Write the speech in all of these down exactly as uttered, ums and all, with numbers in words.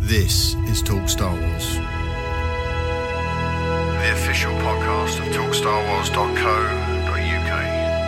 This is Talk Star Wars, the official podcast of talk star wars dot co dot U K.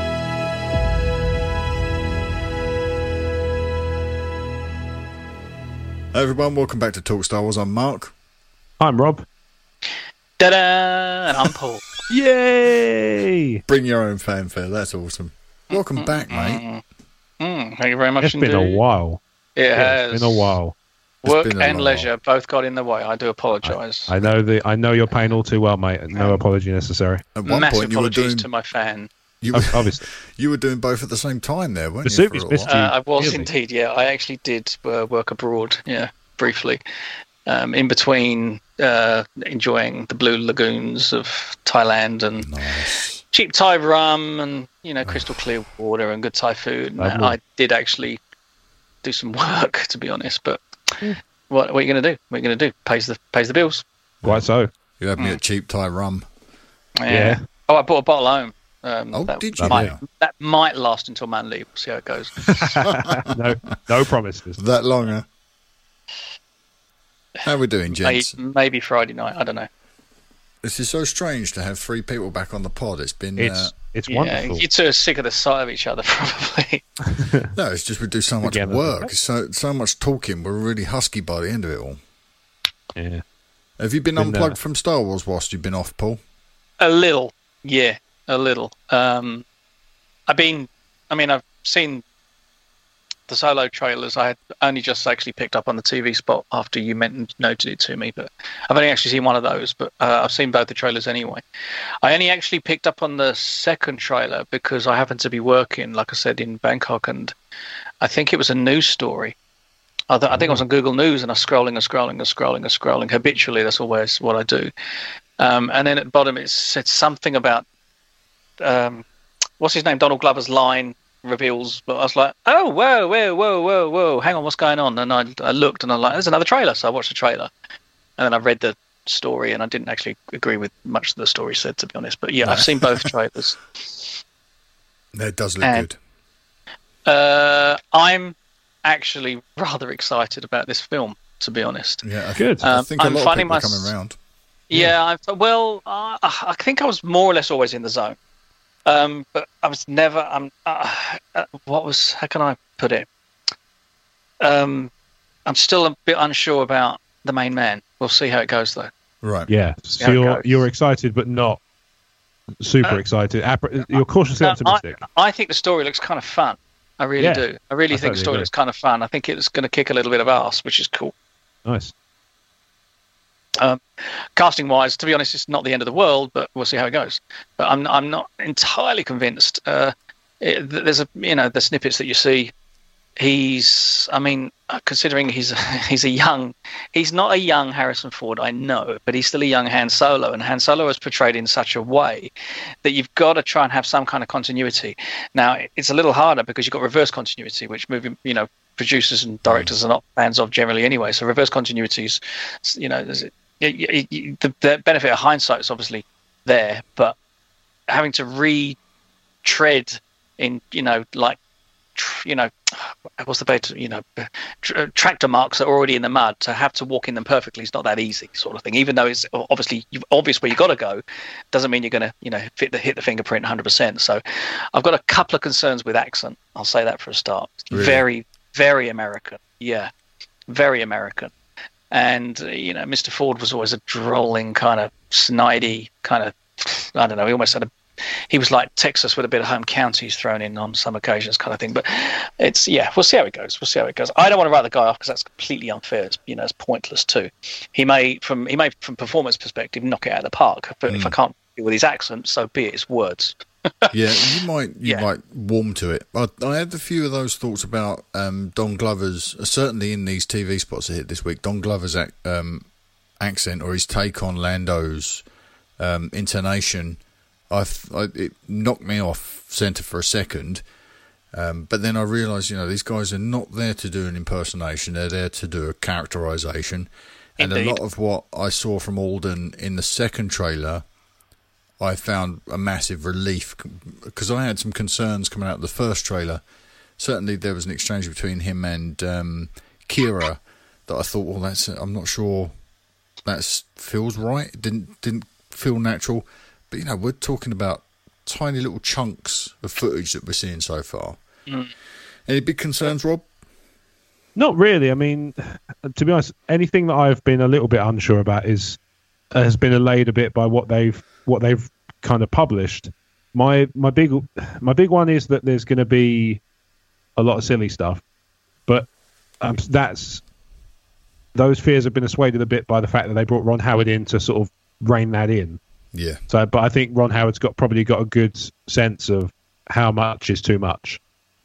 Hey everyone, welcome back to Talk Star Wars. I'm Mark. I'm Rob. Ta-da! And I'm Paul. Yay! Bring your own fanfare, that's awesome. Welcome back, mate. Mm, thank you very much It's indeed. been a while. It Yeah, has. It's been a while. Work been a and long leisure while. both got in the way. I do apologise. I know the. I know your pain all too well, mate. No apology necessary. At one Massive point, you were apologies doing to my fan. you were, Obviously, you were doing both at the same time there, weren't The you? for a Subi's little missed while? you. Uh, I was Really? indeed, yeah. I actually did uh, work abroad, yeah, briefly. Um, in between uh, enjoying the blue lagoons of Thailand and Nice. cheap Thai rum and, you know, crystal clear water and good Thai food. And Lovely. I did actually do some work, to be honest, but what, what are you going to do? What are you going to do? Pays the, pays the bills. quite so. You had me at cheap Thai rum. Yeah. Oh, I bought a bottle home. Um, Oh, that did you? Might, Yeah. that might last until man leave. We'll see how it goes. no, no promises. That long, huh? How are we doing, maybe, gents? maybe Friday night. I don't know. This is so strange to have three people back on the pod. It's been... It's Uh, it's Yeah, wonderful. you two are sick of the sight of each other, probably. no, it's just we do so much Again, work, so so much talking. We're really husky by the end of it all. Yeah. Have you been, Been, unplugged uh, from Star Wars whilst you've been off, Paul? A little, yeah, a little. Um, I've been. I mean, I've seen the Solo trailers. I had only just actually picked up on the T V spot after you meant noted it to me, but I've only actually seen one of those. But uh, I've seen both the trailers anyway. I only actually picked up on the second trailer because I happened to be working, like I said, in Bangkok, and I think it was a news story. I, th- I think I was on Google News, and I was scrolling and scrolling and scrolling and scrolling habitually. That's always what I do. Um, and then at the bottom it said something about um, what's his name? Donald Glover's line reveals. But I was like, oh, whoa, whoa, whoa, whoa, whoa, hang on, what's going on? And I, I looked, and I'm like, there's another trailer. So I watched the trailer, and then I read the story, and I didn't actually agree with much that the story said, to be honest. But yeah, No. I've seen both trailers. That does look And- good. Uh, I'm actually rather excited about this film, to be honest. Yeah, I, Good. I Um, think a I'm lot of finding people are my- coming round. Yeah, I, well, uh, I think I was more or less always in the zone, um, but I was never. Um, uh, uh, what was? How can I put it? Um, I'm still a bit unsure about the main man. We'll see how it goes, though. Right. Yeah. So Yeah, you're go. you're excited, but not super Uh, excited. Appre- you're cautiously No, optimistic. I, I think the story looks kind of fun. I really Yeah, do. I really I think totally the story agree. looks kind of fun. I think it's going to kick a little bit of ass, which is cool. Nice. Um, casting wise, to be honest, it's not the end of the world, but we'll see how it goes. But I'm I'm not entirely convinced. Uh, it, there's a you know the snippets that you see. He's I mean, considering he's he's a young, he's not a young Harrison Ford, I know, but he's still a young Han Solo, and Han Solo is portrayed in such a way that you've got to try and have some kind of continuity. Now it's a little harder because you've got reverse continuity, which movie you know producers and directors are not fans of generally anyway. So reverse continuities, you know, there's, you, you, you, the, the benefit of hindsight is obviously there, but having to retread in, you know, like, tr- you know, what's the better, you know, tr- tractor marks that are already in the mud, to have to walk in them perfectly is not that easy, sort of thing. Even though it's obviously you've, obvious where you got to go, doesn't mean you're going to, you know, fit the hit the fingerprint one hundred percent. So, I've got a couple of concerns with accent. I'll say that for a start. Really? Very, very American. Yeah, very American. And, uh, you know, Mister Ford was always a drolling, kind of snidey, kind of, I don't know, he almost had a, he was like Texas with a bit of home counties thrown in on some occasions kind of thing. But it's, yeah, we'll see how it goes. We'll see how it goes. I don't want to write the guy off because that's completely unfair. It's, you know, it's pointless too. He may, from he may, from performance perspective, knock it out of the park. But if I can't deal with his accent, so be it. It's words. Yeah, you might you Yeah. might warm to it. I, I had a few of those thoughts about um, Don Glover's, uh, certainly in these T V spots that hit this week, Don Glover's ac- um, accent or his take on Lando's um, intonation. I, I it knocked me off centre for a second, um, but then I realised, you know, these guys are not there to do an impersonation; they're there to do a characterisation. And Indeed. a lot of what I saw from Alden in the second trailer, I found a massive relief, because I had some concerns coming out of the first trailer. Certainly there was an exchange between him and um, Kira that I thought, well, that's I'm not sure that feels right. It didn't didn't feel natural. But you know, we're talking about tiny little chunks of footage that we're seeing so far. Mm. Any big concerns, Rob? Not really. I mean, to be honest, anything that I've been a little bit unsure about is has been allayed a bit by what they've what they've kind of published. My my big my big one is that there's going to be a lot of silly stuff, but um, that's those fears have been assuaded a bit by the fact that they brought Ron Howard in to sort of rein that in. Yeah. So, but I think Ron Howard's got probably got a good sense of how much is too much.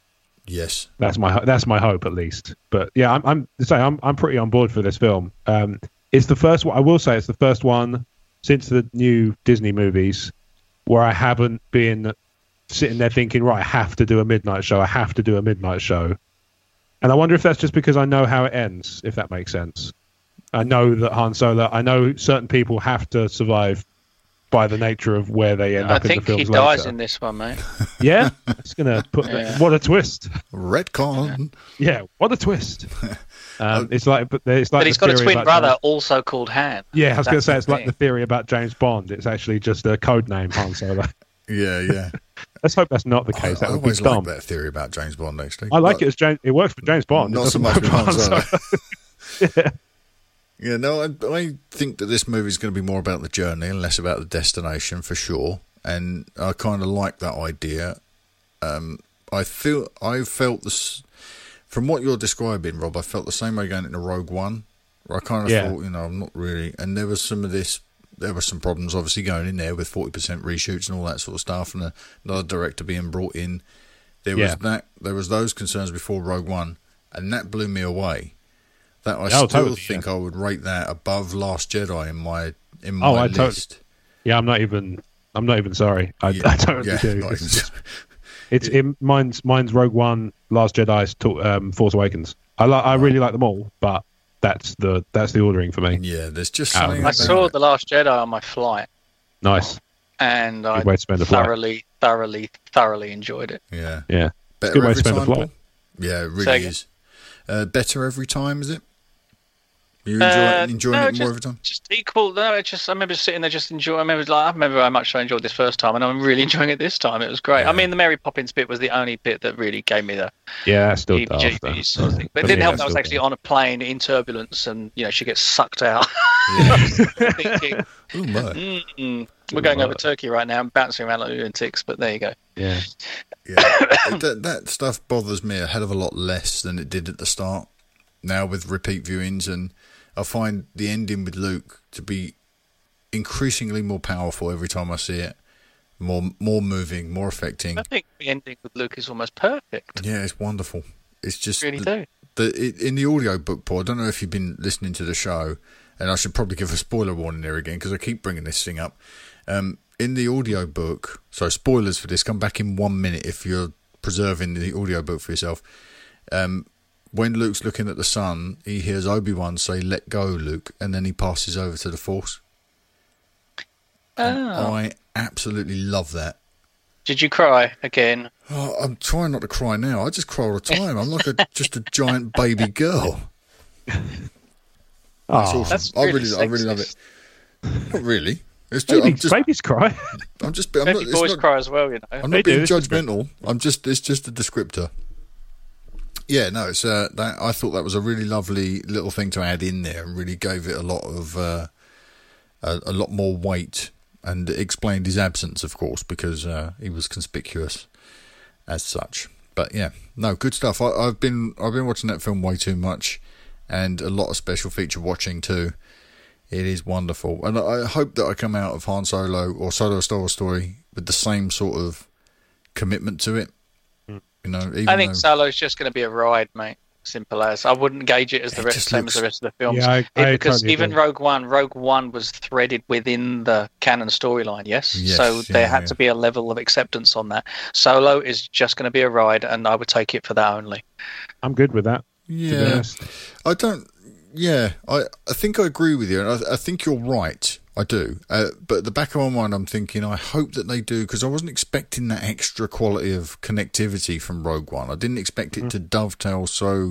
Yes, that's my that's my hope at least. But yeah, I'm I'm say I'm I'm pretty on board for this film. Um, it's the first one. I will say it's the first one since the new Disney movies where I haven't been sitting there thinking, right, I have to do a midnight show. I have to do a midnight show. And I wonder if that's just because I know how it ends, if that makes sense. I know that Han Solo. I know certain people have to survive by the nature of where they end I up in the films. I think he later. dies in this one, mate. Yeah, it's gonna put yeah. what a twist. Retcon. Yeah, what a twist. Um, it's like, but it's like. But he's got a twin brother James... also called Han. Yeah, I was going to say it's the like thing. the theory about James Bond. It's actually just a code name, Han Solo. Yeah, yeah. Let's hope that's not the case. I, That I would always be dumb. like that theory about James Bond. Actually, I like but it as James. It works for James Bond. Not It so doesn't much work with for Han Han Solo. yeah. Yeah, no, I, I think that this movie is going to be more about the journey and less about the destination for sure. And I kind of like that idea. Um, I feel I felt this from what you're describing, Rob. I felt the same way going into Rogue One, where I kind of Yeah. thought, you know, I'm not really. And there was some of this. There were some problems, obviously, going in there with forty percent reshoots and all that sort of stuff, and another director being brought in. There was Yeah. that. There was those concerns before Rogue One, and that blew me away. That I Oh, still totally, think yeah. I would rate that above Last Jedi in my in my Oh, I list. totally. Yeah, I'm not even. I'm not even sorry. I, Yeah, I totally yeah, do. not It's, even- just- it's it, mine's mine's Rogue One, Last Jedi, to, um, Force Awakens. I like. I really like them all, but that's the that's the ordering for me. Yeah, there's just Oh, something. I about saw it. The Last Jedi on my flight, Nice. and I Good way to spend a flight. thoroughly, thoroughly, thoroughly enjoyed it. Yeah, Yeah. better good way to every spend a time, flight. Paul? Yeah, it Say really again? is. Uh, better every time, is it? You enjoy Uh, it, enjoying no, it more just, every time? Just equal. No, it's just I remember sitting there just enjoying. I remember like I remember how much I enjoyed this first time, and I'm really enjoying it this time. It was great. Yeah. I mean, the Mary Poppins bit was the only bit that really gave me the Yeah, that's still daft. though. heebie-jeebies sort of thing. But it But didn't yeah, help it's that I was still actually daft. on a plane in turbulence, and you know she gets sucked out. Yeah. Thinking, Oh my. mm-mm. We're going over Turkey right now and bouncing around like lunatics, but there you go. Yeah. Yeah, that, that stuff bothers me a hell of a lot less than it did at the start. Now with repeat viewings, and I find the ending with Luke to be increasingly more powerful every time I see it. More, more moving, more affecting. I think the ending with Luke is almost perfect. Yeah, it's wonderful. It's just I really the, do. the it, in the audio book, Paul. I don't know if you've been listening to the show, and I should probably give a spoiler warning there again because I keep bringing this thing up. Um, in the audio book, so spoilers for this. Come back in one minute if you're preserving the audio book for yourself. Um, when Luke's looking at the sun, he hears Obi-Wan say, "Let go, Luke," and then he passes over to the Force. And Oh. I absolutely love that. Did you cry again? Oh, I'm trying not to cry now. I just cry all the time. I'm like a, just a giant baby girl. That's Oh, awesome. That's I really really, I really love it. sexist. Not really. It's just, I'm babies, just, babies cry. I'm just, I'm Baby not, it's boys not, cry as well, you know. I'm They not being do, it's judgmental. I'm just, it's just a descriptor. Yeah, no, it's uh, that. I thought that was a really lovely little thing to add in there, and really gave it a lot of, uh, a, a lot more weight, and explained his absence, of course, because uh, he was conspicuous as such. But yeah, no, good stuff. I, I've been, I've been watching that film way too much, and a lot of special feature watching too. It is wonderful, and I hope that I come out of Han Solo or Solo: A Star Wars Story with the same sort of commitment to it. Mm. You know, even I think though, Solo's just going to be a ride, mate. Simple as. I wouldn't gauge it as the It rest, just same looks- as the rest of the films. Yeah, I- It- I because totally even agree. Rogue One, Rogue One was threaded within the canon storyline. Yes, Yes, so there yeah, had yeah. to be a level of acceptance on that. Solo is just going to be a ride, and I would take it for that only. I'm good with that. To be yeah, honest. I don't. Yeah, I, I think I agree with you, and I, I think you're right. I do, uh, but at the back of my mind, I'm thinking I hope that they do, because I wasn't expecting that extra quality of connectivity from Rogue One. I didn't expect it Mhm. to dovetail so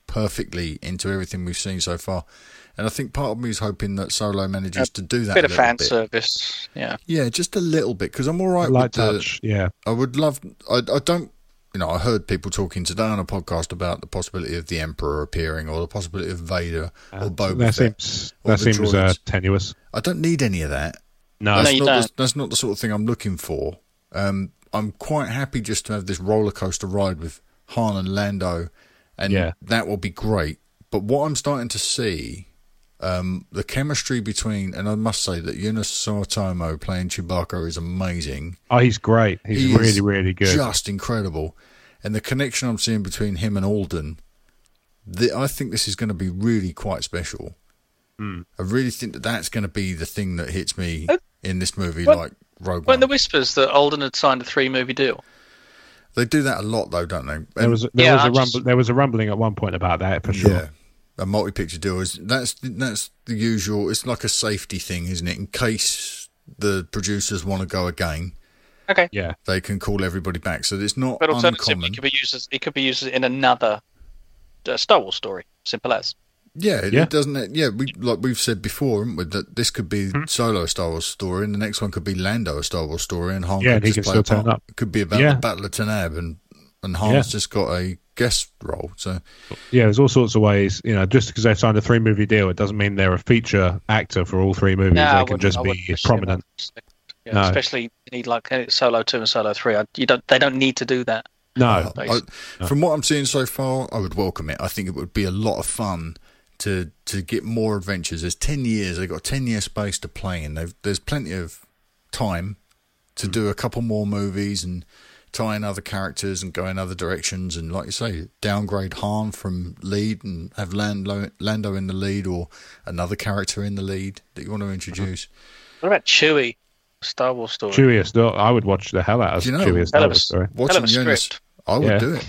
perfectly into everything we've seen so far. And I think part of me is hoping that Solo manages a to do that bit a of little fan bit. service, yeah. Yeah, just a little bit, because I'm all right Light with touch, the... yeah. I would love... I, I don't... You know, I heard people talking today on a podcast about the possibility of the Emperor appearing, or the possibility of Vader, Uh, or Boba that Fett. seems or that the seems uh, droids. tenuous. I don't need any of that. No, No, That's, you not the, don't. that's not the sort of thing I'm looking for. Um, I'm quite happy just to have this roller coaster ride with Han and Lando, and Yeah. that will be great. But what I'm starting to see, um, the chemistry between, and I must say that Eunice Sortomo playing Chewbacca is amazing. oh, he's great. He's He really, is really good. Just incredible. And the connection I'm seeing between him and Alden, the, I think this is going to be really quite special. Mm. I really think that that's going to be the thing that hits me Uh, in this movie, when- like Rogue When One. the whispers that Alden had signed a three-movie deal. They do that a lot, though, don't they? There And- was there Yeah, was a I rumble. just- There was a rumbling at one point about that for sure. yeah, a multi-picture deal is that's that's the usual. It's like a safety thing, isn't it? In case the producers want to go again, Okay. Yeah. they can call everybody back. So it's not But alternatively, uncommon. it could be used as it could be used in another uh, Star Wars story. Simple as. Yeah, it, Yeah. it doesn't. Yeah, we like we've said before, haven't we, that this could be Hmm. Solo a Star Wars story, and the next one could be Lando a Star Wars story, and Han Yeah, could and he just can play a still turn part. up. It could be about Yeah. the Battle of Tanab, and and Han's Yeah. just got a guest role. So Yeah, there's all sorts of ways. You know, just because they've signed a three movie deal, it doesn't mean they're a feature actor for all three movies. No, I they can wouldn't- just I be wouldn't push it prominent. enough. Yeah, No. Especially you need like uh, Solo two and Solo three. I, you don't. They don't need to do that. No, I, I- from what I'm seeing so far, I would welcome it. I think it would be a lot of fun to to get more adventures. There's ten years. They've got ten year space to play in. They've, there's plenty of time to Hmm. do a couple more movies and tie in other characters and go in other directions. And like you say, downgrade Han from lead and have Lando, Lando in the lead, or another character in the lead that you want to introduce. What about Chewie? Star Wars story. Chewie, is still, I would watch the hell out of Do you know, Chewie. a Star hell of Wars a- story. Hell Watching of a Eunice, script. I would Yeah. do it.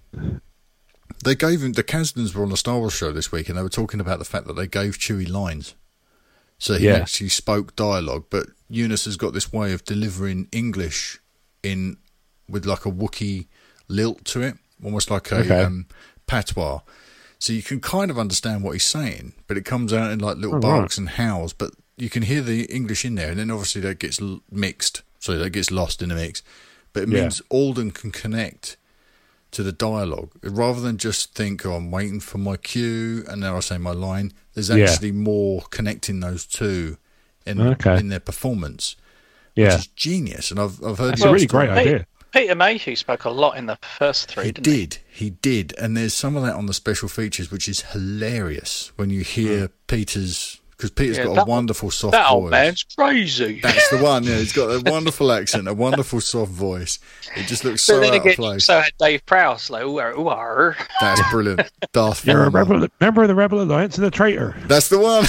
They gave him, the Kasdans were on the Star Wars show this week, and they were talking about the fact that they gave Chewie lines. So he Yeah. actually spoke dialogue, but Eunice has got this way of delivering English in with like a Wookiee lilt to it, almost like a Okay. um, patois. So you can kind of understand what he's saying, but it comes out in like little Oh, barks and howls, but you can hear the English in there, and then obviously that gets l- mixed, so that gets lost in the mix. But it Yeah. means Alden can connect to the dialogue rather than just think, oh, I'm waiting for my cue and now I say my line. There's Yeah. actually more connecting those two in Okay. in their performance, Yeah, which is genius. And I've I've heard that's you a really describe- great idea. Peter Mayhew spoke a lot in the first three, He didn't he? did, he did, and there's some of that on the special features, which is hilarious when you hear Peter's, because Peter's Yeah, got a that- wonderful soft That voice. old man's crazy. That's the one. Yeah, he's got a wonderful accent, a wonderful soft voice. It just looks So so then out of again, place. so had Dave Prowse, like, ooh, ooh, ooh. That's brilliant. Darth You're a Vader. rebel, member of the Rebel Alliance and a traitor. That's the one.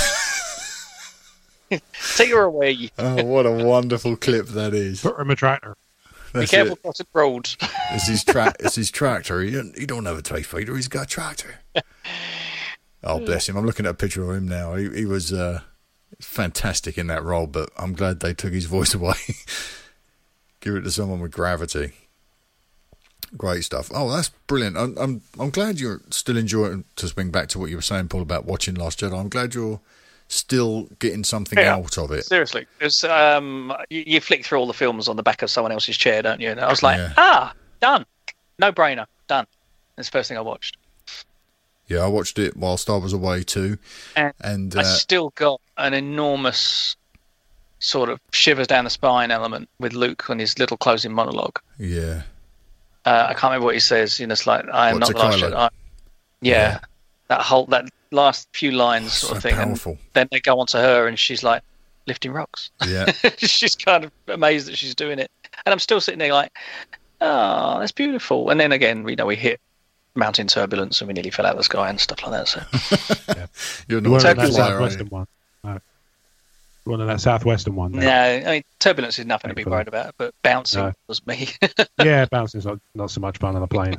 Take her away. Oh, what a wonderful clip that is. Put him a traitor. Be That's careful it. crossing roads. It's his tra- It's his tractor. He don't, he don't have a TIE fighter. He's got a tractor. Oh, bless him. I'm looking at a picture of him now. He, he was uh, fantastic in that role, but I'm glad they took his voice away. Give it to someone with gravity. Great stuff. Oh, that's brilliant. I'm, I'm I'm glad you're still enjoying, to swing back to what you were saying, Paul, about watching Last Jedi. I'm glad you're still getting something Yeah. out of it. Seriously, because um, you, you flick through all the films on the back of someone else's chair, don't you? And I was like, Yeah. ah, done, no brainer, done. That's the first thing I watched, Yeah, I watched it whilst I was away too. and, And I uh, still got an enormous sort of shivers down the spine element with Luke and his little closing monologue. yeah. Uh, I can't remember what he says. You know, it's like I am What, not to the last Kylo? Jedi. Yeah, Yeah. that whole that last few lines sort So of thing. powerful. And then they go on to her, and she's like lifting rocks. Yeah. She's kind of amazed that she's doing it, and I'm still sitting there like, oh, that's beautiful. And then again, you know, we hit mountain turbulence, and we nearly fell out of the sky and stuff like that. So You're You not weren't a in that flyer, are you? southwestern one. No. You weren't in that southwestern one. No. no, I mean, turbulence is nothing to be Thankfully. worried about, but bouncing No. was me. Yeah, bouncing's not, not so much fun on a plane.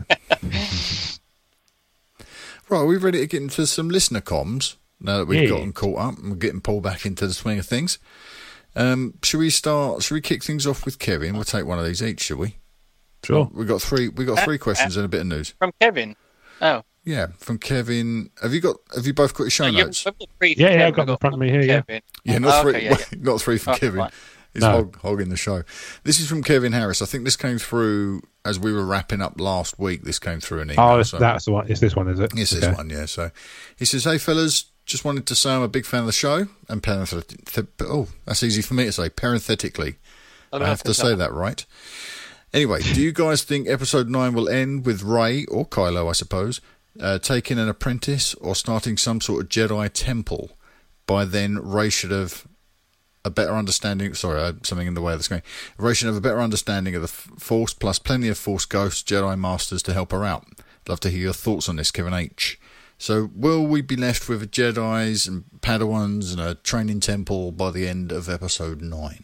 Right, are we ready to get into some listener comms now that we've Yeah. gotten caught up and we're getting pulled back into the swing of things? Um, should we start? Should we kick things off with Kevin? We'll take one of these each, shall we? Sure. We got three. We got three questions and a bit of news. From Kevin. Oh, Yeah, from Kevin. Have you got? Have you both got your show Uh, you- notes? we've got three from Yeah, yeah, Kevin, I've got we've them in front of me here, yeah. Kevin. Yeah, not Oh, three. okay, yeah, yeah. Not three from Oh, Kevin. fine. He's No. hog, hogging the show. This is from Kevin Harris. I think this came through as we were wrapping up last week. This came through an email. Oh, it's, so- that's the one. It's this one, is it? It's this Okay. one, yeah. So he says, "Hey fellas, just wanted to say I'm a big fan of the show." And parenthetically, oh, that's easy for me to say. Parenthetically, I I don't have to know. say that right. Anyway, do you guys think episode nine will end with Rey or Kylo, I suppose, uh, taking an apprentice or starting some sort of Jedi temple? By then, Rey should have a better understanding. Sorry, I had something in the way of the screen. Rey should have a better understanding of the f- Force, plus plenty of Force ghosts, Jedi masters to help her out. Love to hear your thoughts on this, Kevin H. So, will we be left with Jedis and Padawans and a training temple by the end of episode nine?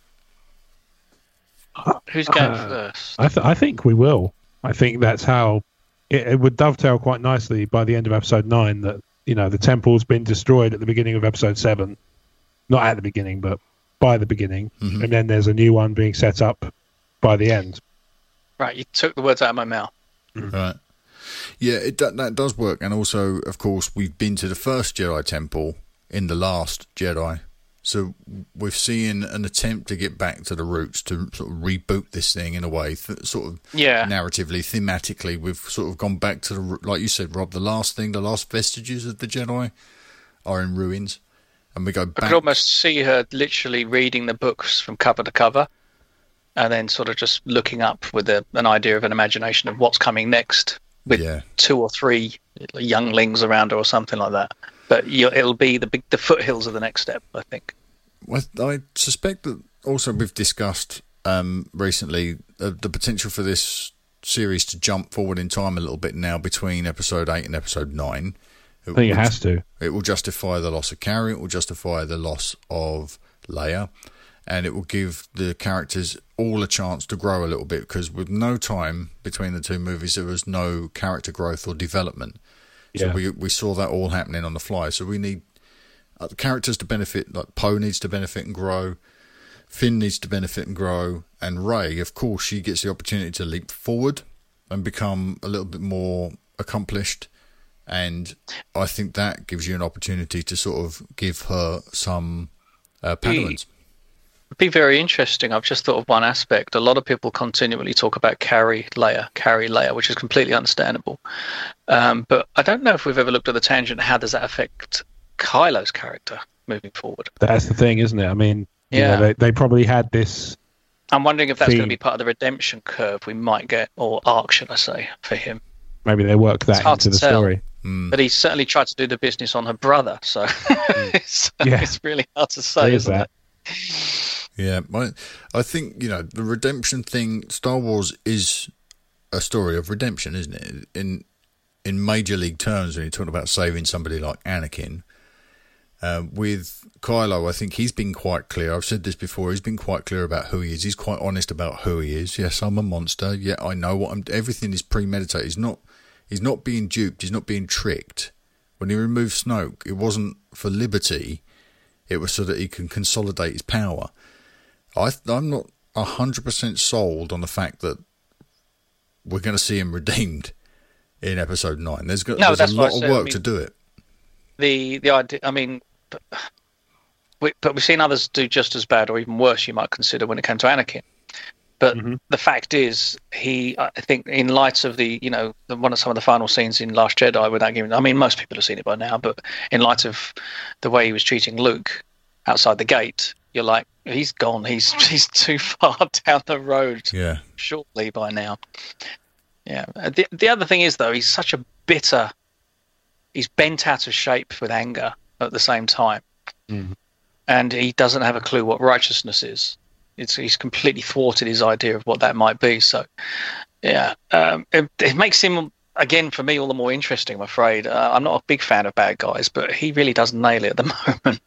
Who's going Uh, first? I, th- I think we will. I think that's how it, it would dovetail quite nicely by the end of episode nine. That you know the temple's been destroyed at the beginning of episode seven, not at the beginning, but by the beginning, Mhm. and then there's a new one being set up by the end. Right, you took the words out of my mouth. Right. Yeah, it that, that does work. And also, of course, we've been to the first Jedi temple in The Last Jedi. So we've seen an attempt to get back to the roots, to sort of reboot this thing in a way, th- sort of Yeah. narratively, thematically. We've sort of gone back to, the like you said, Rob, the last thing, the last vestiges of the Jedi are in ruins. And we go I back. could almost see her literally reading the books from cover to cover and then sort of just looking up with a, an idea of an imagination of what's coming next with Yeah. two or three younglings around her or something like that. But you it'll be the big the foothills of the next step, I think. Well, I suspect that also we've discussed um, recently uh, the potential for this series to jump forward in time a little bit now between episode eight and episode nine. I think it has to. It will justify the loss of Carrie, it will justify the loss of Leia, and it will give the characters all a chance to grow a little bit, because with no time between the two movies, there was no character growth or development. So Yeah. we we saw that all happening on the fly. So we need uh, the characters to benefit, like Poe needs to benefit and grow, Finn needs to benefit and grow, and Rey, of course, she gets the opportunity to leap forward and become a little bit more accomplished. And I think that gives you an opportunity to sort of give her some uh, Padawans. It'd be very interesting. I've just thought of one aspect. A lot of people continually talk about Carrie Leia, Carrie Leia, which is completely understandable. Um, but I don't know if we've ever looked at the tangent. How does that affect Kylo's character moving forward? That's the thing, isn't it? I mean, you Yeah. know, they they probably had this. I'm wondering if that's going to Theme. be part of the redemption curve we might get, or arc, should I say, for him. Maybe they work that hard into to the tell. story. Mm. But he certainly tried to do the business on her brother, so it's, Yeah. it's really hard to say, There is isn't that. it? Yeah, I, I think, you know, the redemption thing, Star Wars is a story of redemption, isn't it? In in major league terms, when you're talking about saving somebody like Anakin, uh, with Kylo, I think he's been quite clear. I've said this before. He's been quite clear about who he is. He's quite honest about who he is. Yes, I'm a monster. Yeah, I know what I'm. Everything is premeditated. He's not. He's not being duped. He's not being tricked. When he removed Snoke, it wasn't for liberty. It was so that he can consolidate his power. I, I'm not one hundred percent sold on the fact that we're going to see him redeemed in episode nine. There's, got, No, there's that's a what I lot of said. I work mean- to do it. The the idea, I mean, but, we, but we've seen others do just as bad or even worse, you might consider, when it came to Anakin. But Mhm. the fact is, he, I think, in light of the, you know, the, one of some of the final scenes in Last Jedi, without giving, I mean, most people have seen it by now, but in light of the way he was treating Luke outside the gate, you're like, he's gone. He's he's too far down the road. Yeah. Shortly by now. Yeah. Uh, The the other thing is, though, he's such a bitter. He's bent out of shape with anger at the same time, Mhm. and he doesn't have a clue what righteousness is. It's he's completely thwarted his idea of what that might be. So, yeah, um, it, it makes him again for me all the more interesting. I'm afraid uh, I'm not a big fan of bad guys, but he really does nail it at the moment.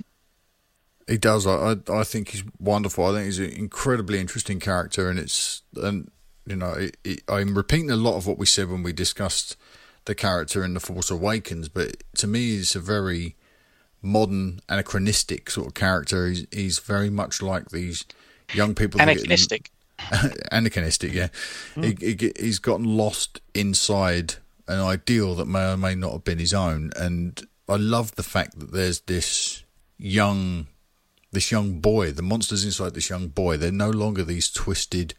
He does. I, I I think he's wonderful. I think he's an incredibly interesting character, and it's and you know it, it, I'm repeating a lot of what we said when we discussed the character in The Force Awakens, but to me, he's a very modern, anachronistic sort of character. He's he's very much like these young people. that get- Anachronistic. Anakinistic, yeah. He, he, get- he's gotten lost inside an ideal that may or may not have been his own. And I love the fact that there's this young, this young boy, the monsters inside this young boy. They're no longer these twisted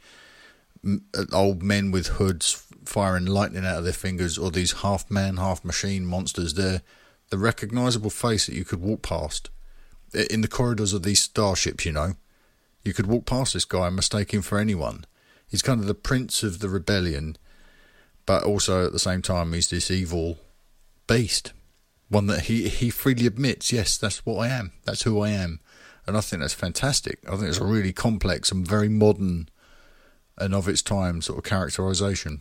old men with hoods firing lightning out of their fingers, or these half man, half machine monsters. They're the recognisable face that you could walk past in the corridors of these starships. You know, you could walk past this guy and mistake him for anyone. He's kind of the prince of the rebellion, but also at the same time he's this evil beast, one that he he freely admits, yes, that's what I am, that's who I am. And I think that's fantastic. I think it's a really complex and very modern and of its time sort of characterisation.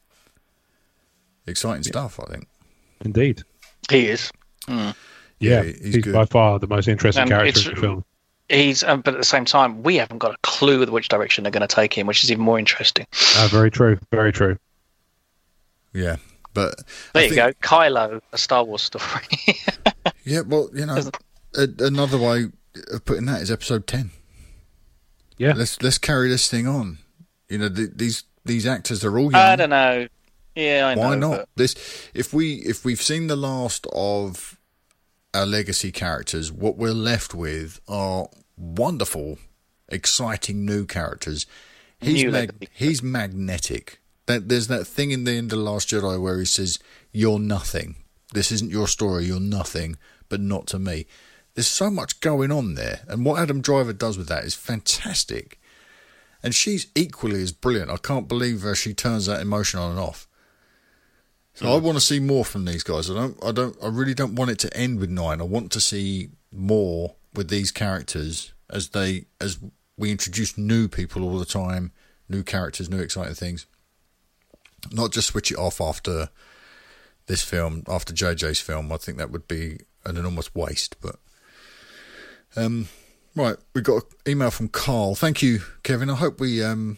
Exciting yeah. stuff, I think. Indeed. He is. Mm. Yeah, yeah, he's, he's by far the most interesting and character in the film. He's, um, but at the same time, we haven't got a clue which direction they're going to take him, which is even more interesting. Uh, very true, very true. Yeah, but there I you think, go, Kylo, a Star Wars story. Yeah, well, you know, a, another way of putting that is Episode ten. Yeah, let's let's carry this thing on. You know, the, these these actors are all young. I don't know. Yeah, I know. Why not? But... This, if we if we've seen the last of our legacy characters, what we're left with are wonderful, exciting new characters. He's new mag- he's magnetic. That there's that thing in the end of The Last Jedi where he says, "You're nothing. This isn't your story. You're nothing, but not to me." There's so much going on there, and what Adam Driver does with that is fantastic. And she's equally as brilliant. I can't believe how she turns that emotion on and off. So mm. I want to see more from these guys. I don't. I don't. I really don't want it to end with nine. I want to see more with these characters as they as we introduce new people all the time, new characters, new exciting things. Not just switch it off after this film, after J J's film. I think that would be an enormous waste. But um, right, we got an email from Carl. Thank you, Kevin. I hope we um.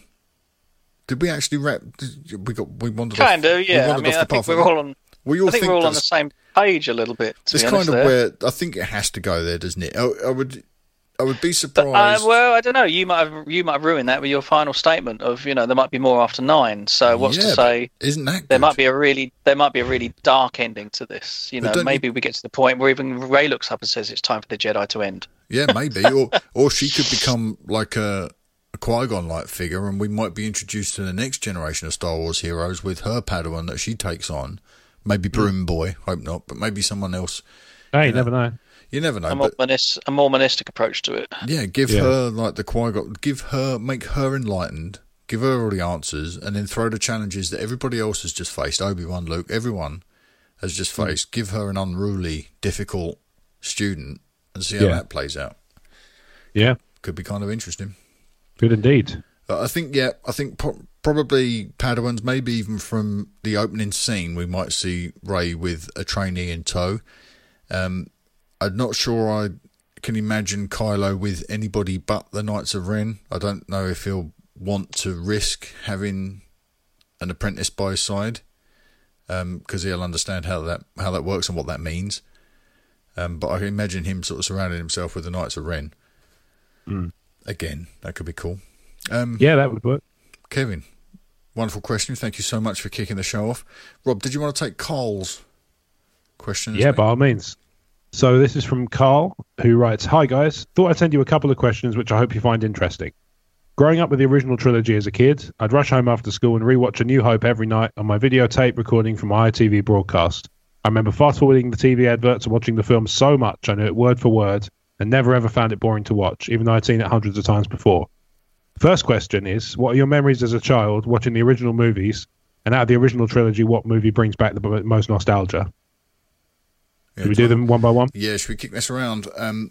Did we actually wrap? Did, we got we wandered kind off, of, yeah. I mean, I think we're all on. We all I think, think we're all on the same page a little bit. It's kind of there. where I think it has to go there, doesn't it? I, I would, I would be surprised. But, uh, well, I don't know. You might have you might have ruined that with your final statement of, you know, there might be more after nine. So what's yeah, to say? Isn't that good? There might be a really there might be a really dark ending to this. You know, maybe you... we get to the point where even Rey looks up and says it's time for the Jedi to end. Yeah, maybe, or or she could become like a. a Qui-Gon-like figure, and we might be introduced to the next generation of Star Wars heroes with her Padawan that she takes on. Maybe Broom Boy, hope not, but maybe someone else. Hey, you, you know. never know. You never know. A more, but, monis- a more monistic approach to it. Yeah, give yeah. her like the Qui-Gon, give her, make her enlightened, give her all the answers, and then throw the challenges that everybody else has just faced. Obi-Wan, Luke, everyone has just faced. Mm. Give her an unruly, difficult student, and see how yeah. that plays out. Yeah, could be kind of interesting. Good indeed. I think, yeah, I think po- probably Padawans, maybe even from the opening scene, we might see Rey with a trainee in tow. Um, I'm not sure I can imagine Kylo with anybody but the Knights of Ren. I don't know if he'll want to risk having an apprentice by his side, because um, he'll understand how that how that works and what that means. Um, but I can imagine him sort of surrounding himself with the Knights of Ren. Mm. Again, that could be cool. Um, yeah, that would work. Kevin, wonderful question. Thank you so much for kicking the show off. Rob, did you want to take Carl's question? Yeah, by all means. So this is from Carl, who writes, "Hi guys, thought I'd send you a couple of questions which I hope you find interesting. Growing up with the original trilogy as a kid, I'd rush home after school and rewatch A New Hope every night on my videotape recording from my I T V broadcast. I remember fast-forwarding the T V adverts and watching the film so much I knew it word for word, and never ever found it boring to watch, even though I'd seen it hundreds of times before. First question is, what are your memories as a child watching the original movies, and out of the original trilogy, what movie brings back the most nostalgia?" Yeah, Should we do them one by one? Yeah, should we kick this around? Um,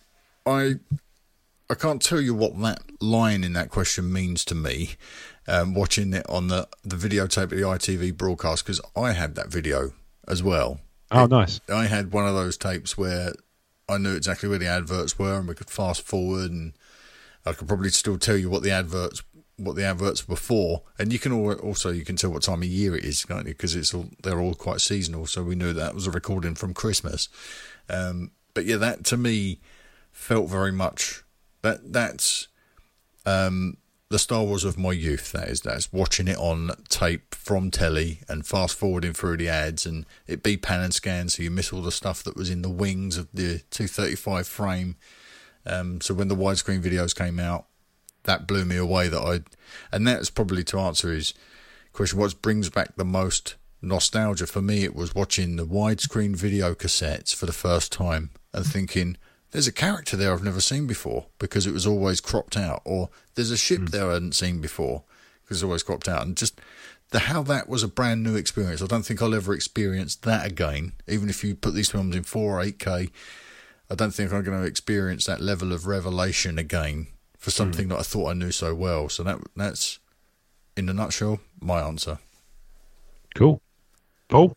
I I can't tell you what that line in that question means to me, um, watching it on the, the videotape of the I T V broadcast, because I had that video as well. Oh, it, nice. I had one of those tapes where I knew exactly where the adverts were, and we could fast forward, and I could probably still tell you what the adverts what the adverts were for, and you can also you can tell what time of year it is, can't you? Because it's all they're all quite seasonal, so we knew that was a recording from Christmas. Um, but yeah, that to me felt very much that that's um, the Star Wars of my youth. That is, that's watching it on tape from telly and fast forwarding through the ads, and it be pan and scan, so you miss all the stuff that was in the wings of the two thirty-five frame. Um, so when the widescreen videos came out, that blew me away. That I, and that's probably to answer his question. What brings back the most nostalgia for me? It was watching the widescreen video cassettes for the first time and thinking, there's a character there I've never seen before because it was always cropped out, or there's a ship mm. there I hadn't seen before because it's always cropped out, and just the how that was a brand new experience. I don't think I'll ever experience that again. Even if you put these films in four or eight K, I don't think I'm going to experience that level of revelation again for something mm. that I thought I knew so well. So that that's, in a nutshell, my answer. Cool. Paul?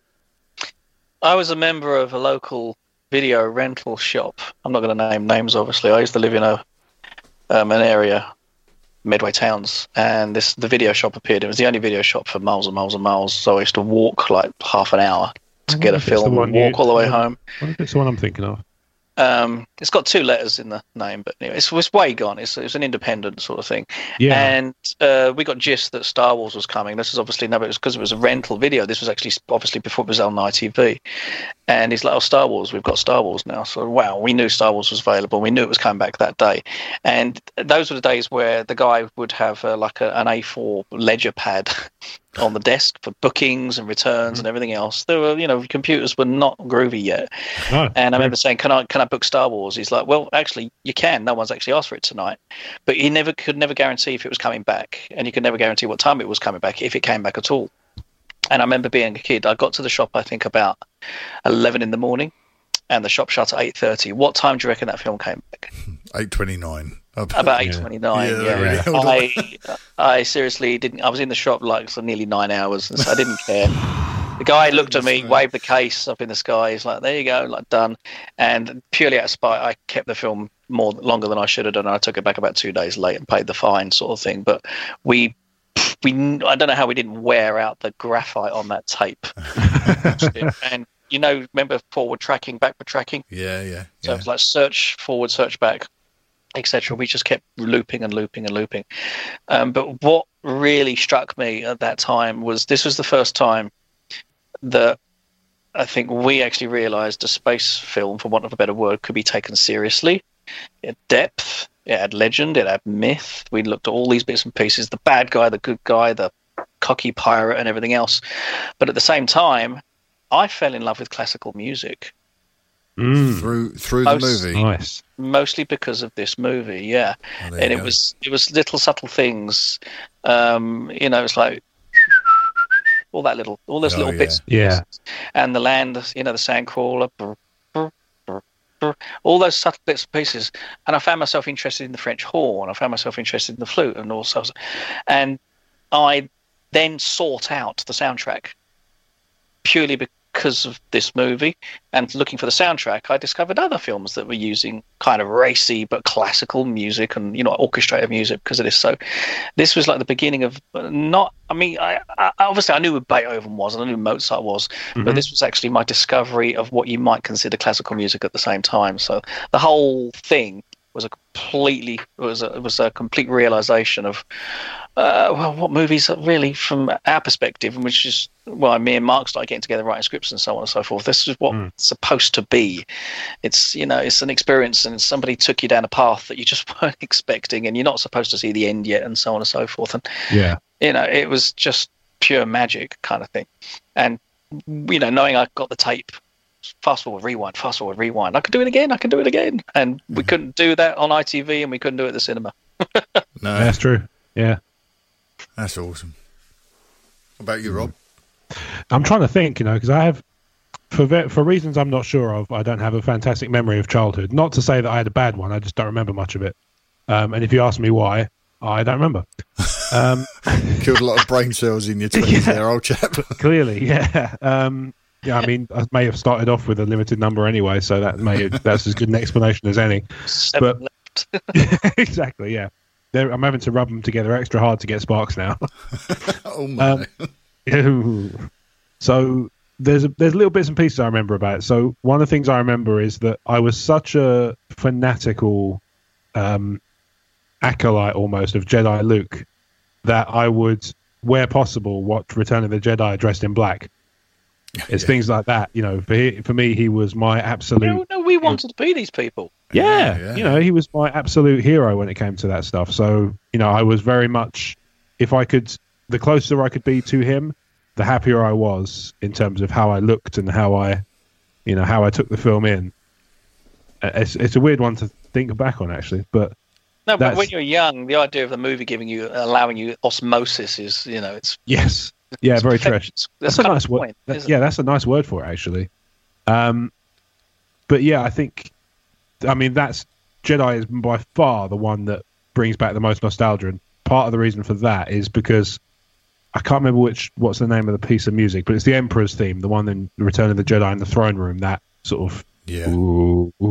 I was a member of a local video rental shop. I'm not going to name names, obviously. I used to live in a um, an area, Medway Towns, and this the video shop appeared. It was the only video shop for miles and miles and miles, so I used to walk like half an hour to get a film and walk all the way home. I wonder if it's the one I'm thinking of. Um, it's got two letters in the name, but anyway, it's, it's way gone. It's, it's an independent sort of thing. Yeah. And uh, we got gist that Star Wars was coming. This is obviously, no, but it was because it was a rental video. This was actually obviously before it was on I T V. And he's like, oh, Star Wars, we've got Star Wars now. So, wow, we knew Star Wars was available. We knew it was coming back that day. And those were the days where the guy would have uh, like a, an A four ledger pad on the desk for bookings and returns mm-hmm. and everything else. There were, you know, computers were not groovy yet. No, and I remember yeah. saying, "Can I, can I book Star Wars?" He's like, "Well, actually, you can. No one's actually asked for it tonight." But he never could never guarantee if it was coming back, and you could never guarantee what time it was coming back, if it came back at all. And I remember being a kid. I got to the shop, I think, about eleven in the morning, and the shop shut at eight thirty. What time do you reckon that film came back? eight twenty-nine. About eight twenty-nine. Yeah, yeah. yeah. I, I seriously didn't. I was in the shop like for nearly nine hours, and so I didn't care. The guy looked at me, waved the case up in the sky. He's like, "There you go, like done." And purely out of spite, I kept the film more longer than I should have done. I took it back about two days late and paid the fine, sort of thing. But we, we, I don't know how we didn't wear out the graphite on that tape. And you know, remember forward tracking, backward tracking? Yeah, yeah. So yeah. it was like search forward, search back, et cetera. We just kept looping and looping and looping. Um, but what really struck me at that time was this was the first time that I think we actually realised a space film, for want of a better word, could be taken seriously. It had depth, it had legend, it had myth. We looked at all these bits and pieces, the bad guy, the good guy, the cocky pirate and everything else. But at the same time, I fell in love with classical music. Mm. Through through the Most, movie, nice. Mostly because of this movie, yeah. Oh, and it go. was it was little subtle things, um, you know. It's like all that little, all those oh, little yeah. bits, yeah. And the land, you know, the sandcrawler, brr, brr, brr, brr, all those subtle bits and pieces. And I found myself interested in the French horn. I found myself interested in the flute, and also, and I then sought out the soundtrack purely because of this movie, and looking for the soundtrack, I discovered other films that were using kind of racy but classical music and, you know, orchestrated music because of this. So this was like the beginning of not, I mean, I, I obviously I knew who Beethoven was and I knew who Mozart was, mm-hmm. but this was actually my discovery of what you might consider classical music at the same time. So the whole thing was a completely, it was a, it was a complete realization of, uh, well, what movies are really, from our perspective, which is, well, me and Mark started getting together, writing scripts and so on and so forth. This is what mm. it's supposed to be. It's, you know, it's an experience, and somebody took you down a path that you just weren't expecting, and you're not supposed to see the end yet, and so on and so forth. And, yeah, you know, it was just pure magic kind of thing. And, you know, knowing I got the tape, fast forward, rewind, fast forward, rewind. I could do it again. I could do it again. And we mm. couldn't do that on I T V, and we couldn't do it at the cinema. No, that's true. Yeah, that's awesome. What about you, Rob? I'm trying to think, you know, because I have, for for reasons I'm not sure of, I don't have a fantastic memory of childhood. Not to say that I had a bad one. I just don't remember much of it. Um, and if you ask me why, I don't remember. Um, Killed a lot of brain cells in your twenties, yeah, there, old chap. Clearly, yeah. Um, Yeah, I mean, I may have started off with a limited number anyway, so that may that's as good an explanation as any. Seven but left. Exactly, yeah. They're, I'm having to rub them together extra hard to get sparks now. Oh my! Um, so there's a, there's little bits and pieces I remember about it. So one of the things I remember is that I was such a fanatical um, acolyte almost of Jedi Luke that I would, where possible, watch Return of the Jedi dressed in black. It's yeah. things like that, you know. For he, for me, he was my absolute. No, no, we wanted to be these people. Yeah, yeah, yeah, you know, he was my absolute hero when it came to that stuff. So, you know, I was very much, if I could, the closer I could be to him, the happier I was in terms of how I looked and how I, you know, how I took the film in. It's it's a weird one to think back on, actually, but no, but when you're young, the idea of the movie giving you, allowing you osmosis is, you know, it's yes. Yeah, very trash. That's, that's a nice word. That, yeah, that's a nice word for it, actually. Um, but yeah, I think, I mean, that's Jedi is by far the one that brings back the most nostalgia, and part of the reason for that is because I can't remember which what's the name of the piece of music, but it's the Emperor's theme, the one in Return of the Jedi in the throne room. That sort of yeah, ooh, ooh,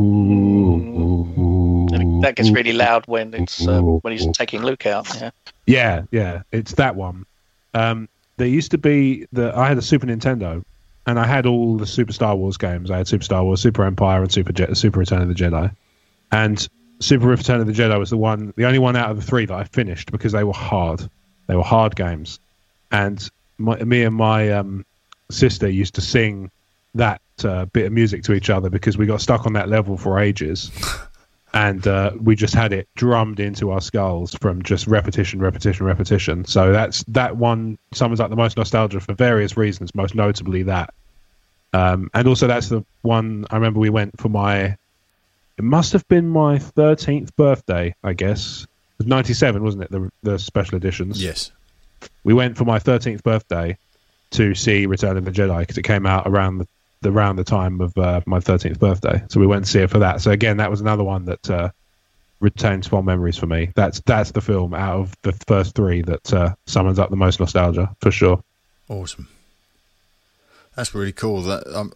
ooh, ooh, that gets really loud when it's uh, when he's taking Luke out. Yeah, yeah, yeah, it's that one. Um, There used to be the I had a Super Nintendo, and I had all the Super Star Wars games. I had Super Star Wars, Super Empire, and Super Je- Super Return of the Jedi. And Super Return of the Jedi was the one, the only one out of the three that I finished because they were hard. They were hard games, and my, me and my um, sister used to sing that uh, bit of music to each other because we got stuck on that level for ages. And uh, we just had it drummed into our skulls from just repetition, repetition, repetition. So that's that one summons up the most nostalgia for various reasons, most notably that. Um, and also that's the one I remember we went for my, it must have been my thirteenth birthday, I guess. It was ninety-seven, wasn't it, the, the special editions? Yes. We went for my thirteenth birthday to see Return of the Jedi because it came out around the around the time of uh, my thirteenth birthday, so we went to see it for that. So again, that was another one that uh, retains fond memories for me. That's that's the film out of the first three that uh, summons up the most nostalgia for sure. Awesome, that's really cool. That um,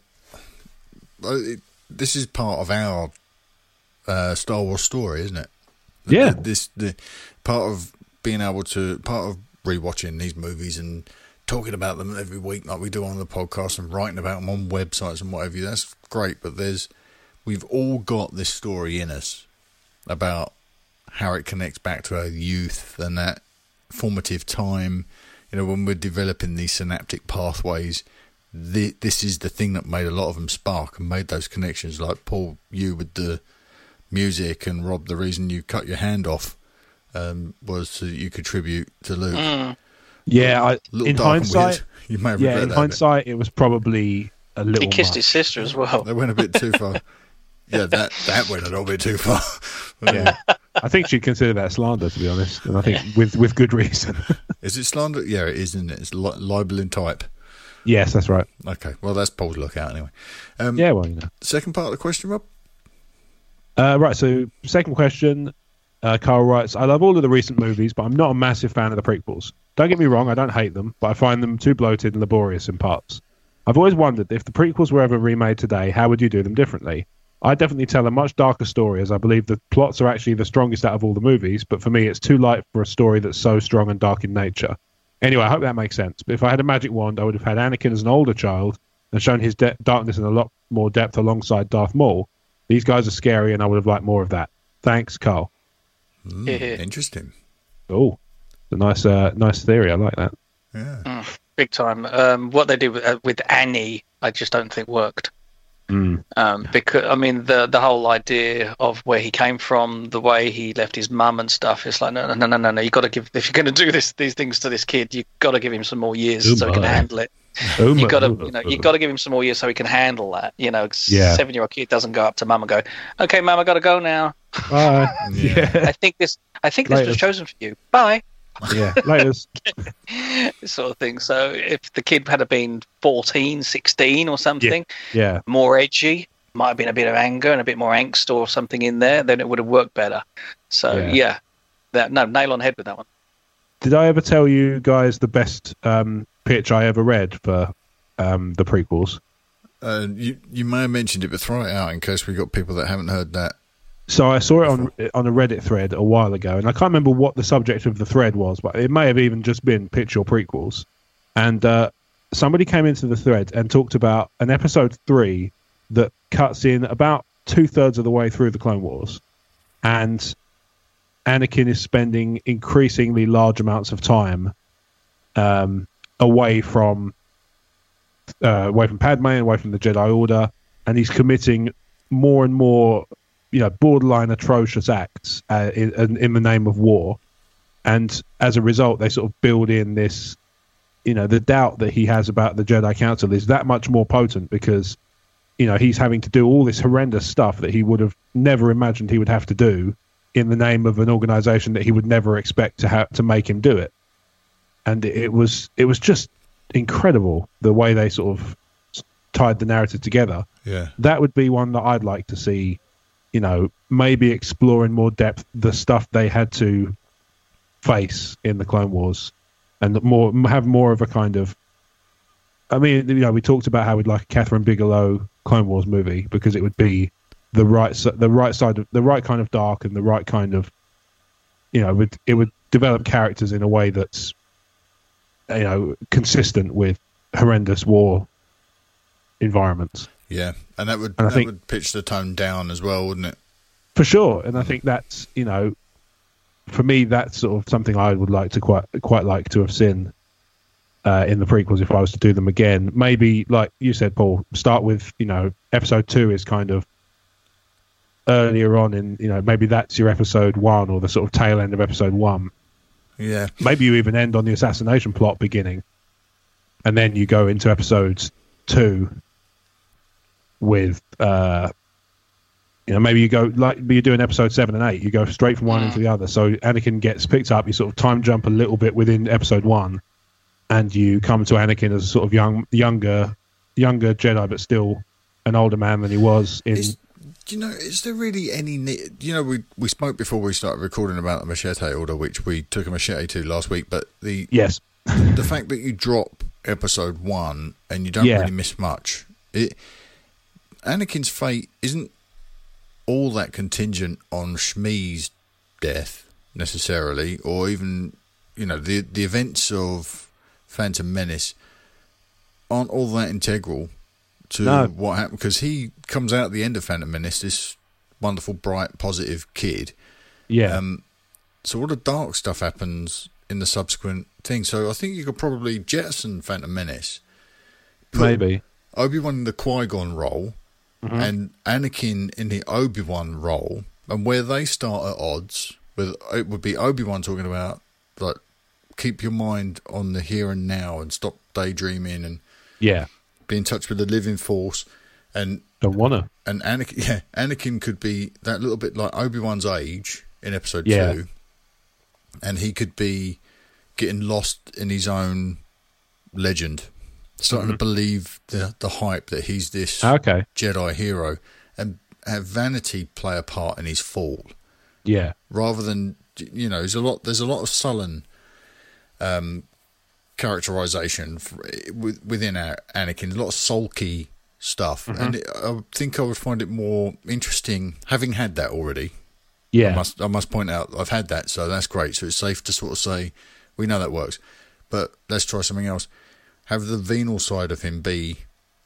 it, this is part of our uh, Star Wars story, isn't it? Yeah, the, this the part of being able to part of rewatching these movies and talking about them every week like we do on the podcast and writing about them on websites and whatever. That's great, but there's we've all got this story in us about how it connects back to our youth and that formative time, you know, when we're developing these synaptic pathways. The, this is the thing that made a lot of them spark and made those connections, like Paul, you with the music, and Rob, the reason you cut your hand off um, was so that you contribute to Luke. Mm. Yeah, I, in hindsight, you may have yeah, in that hindsight, it was probably a little. He kissed much. his sister as well. They went a bit too far. Yeah, that that went a little bit too far. Yeah, I think she'd consider that slander, to be honest, and I think with with good reason. Is it slander? Yeah, it is, isn't it? It's li- libel in type. Yes, that's right. Okay, well, that's Paul's lookout anyway. Um, yeah, well, you know. Second part of the question, Rob. Uh, right. So, second question. Uh, Carl writes, I love all of the recent movies, but I'm not a massive fan of the prequels. Don't get me wrong, I don't hate them, but I find them too bloated and laborious in parts. I've always wondered, if the prequels were ever remade today, how would you do them differently? I definitely tell a much darker story, as I believe the plots are actually the strongest out of all the movies, but for me it's too light for a story that's so strong and dark in nature. Anyway, I hope that makes sense. But if I had a magic wand, I would have had Anakin as an older child and shown his de- darkness in a lot more depth alongside Darth Maul. These guys are scary, and I would have liked more of that. Thanks, Carl. Mm, interesting. Oh, a nice, uh, nice theory. I like that. Yeah, mm, big time. Um, what they did with, uh, with Annie, I just don't think worked. Mm. Um, because I mean, the the whole idea of where he came from, the way he left his mum and stuff. It's like no, no, no, no, no. no. You got to give if you're going to do this these things to this kid, you got to give him some more years oh so he can handle it. Oh you got to, you know, you got to give him some more years so he can handle that. You know, yeah. seven-year-old kid doesn't go up to mum and go, "Okay, mum, I got to go now." Bye. yeah. I think this. I think this Later. was chosen for you. Bye. Yeah. Later. This sort of thing. So if the kid had been fourteen, sixteen or something, yeah. yeah. more edgy, might have been a bit of anger and a bit more angst or something in there, then it would have worked better. So yeah, yeah that no nail on head with that one. Did I ever tell you guys the best um, pitch I ever read for um, the prequels? Uh, you you may have mentioned it, but throw it out in case we got people that haven't heard that. So I saw it on on a Reddit thread a while ago, and I can't remember what the subject of the thread was, but it may have even just been pitch or prequels. And uh, somebody came into the thread and talked about an episode three that cuts in about two thirds of the way through the Clone Wars, and Anakin is spending increasingly large amounts of time um, away from uh, away from Padme, away from the Jedi Order, and he's committing more and more, you know, borderline atrocious acts uh, in, in the name of war. And as a result, they sort of build in this, you know, the doubt that he has about the Jedi Council is that much more potent because, you know, he's having to do all this horrendous stuff that he would have never imagined he would have to do in the name of an organization that he would never expect to have to make him do it. And it was it was just incredible the way they sort of tied the narrative together. Yeah, that would be one that I'd like to see, you know, maybe explore in more depth the stuff they had to face in the Clone Wars, and more have more of a kind of. I mean, you know, we talked about how we'd like a Catherine Bigelow Clone Wars movie because it would be the right the right side of the right kind of dark and the right kind of, you know, it would, it would develop characters in a way that's, you know, consistent with horrendous war environments. Yeah, and that would and that think, would pitch the tone down as well, wouldn't it? For sure, and I think that's, you know, for me, that's sort of something I would like to quite quite like to have seen uh, in the prequels if I was to do them again. Maybe, like you said, Paul, start with, you know, episode two is kind of earlier on in, you know, maybe that's your episode one or the sort of tail end of episode one. Yeah. Maybe you even end on the assassination plot beginning, and then you go into episode two with, uh, you know, maybe you go like you're doing episode seven and eight. You go straight from one into the other. So Anakin gets picked up. You sort of time jump a little bit within episode one, and you come to Anakin as a sort of young, younger, younger Jedi, but still an older man than he was in. Is, do you know? Is there really any? You know, we we spoke before we started recording about the Machete Order, which we took a machete to last week. But the yes, the fact that you drop episode one and you don't yeah. really miss much. It Anakin's fate isn't all that contingent on Shmi's death necessarily, or even, you know, the the events of Phantom Menace aren't all that integral to no. what happened, because he comes out at the end of Phantom Menace, this wonderful, bright, positive kid. Yeah. Um, so all the dark stuff happens in the subsequent thing. So I think you could probably jettison Phantom Menace, maybe Obi-Wan in the Qui-Gon role, mm-hmm. and Anakin in the Obi-Wan role, and where they start at odds, with it would be Obi-Wan talking about, like, keep your mind on the here and now and stop daydreaming and yeah, be in touch with the living force. And don't wanna. And Anakin, yeah, Anakin could be that little bit like Obi-Wan's age in episode yeah. two, and he could be getting lost in his own legend, starting mm-hmm. to believe the the hype that he's this okay. Jedi hero, and have vanity play a part in his fall. Yeah, rather than, you know, there's a lot. There's a lot of sullen um, characterization for, within Anakin. A lot of sulky stuff, mm-hmm. and it, I think I would find it more interesting having had that already. Yeah, I must I must point out I've had that, so that's great. So it's safe to sort of say we know that works, but let's try something else. Have the venal side of him be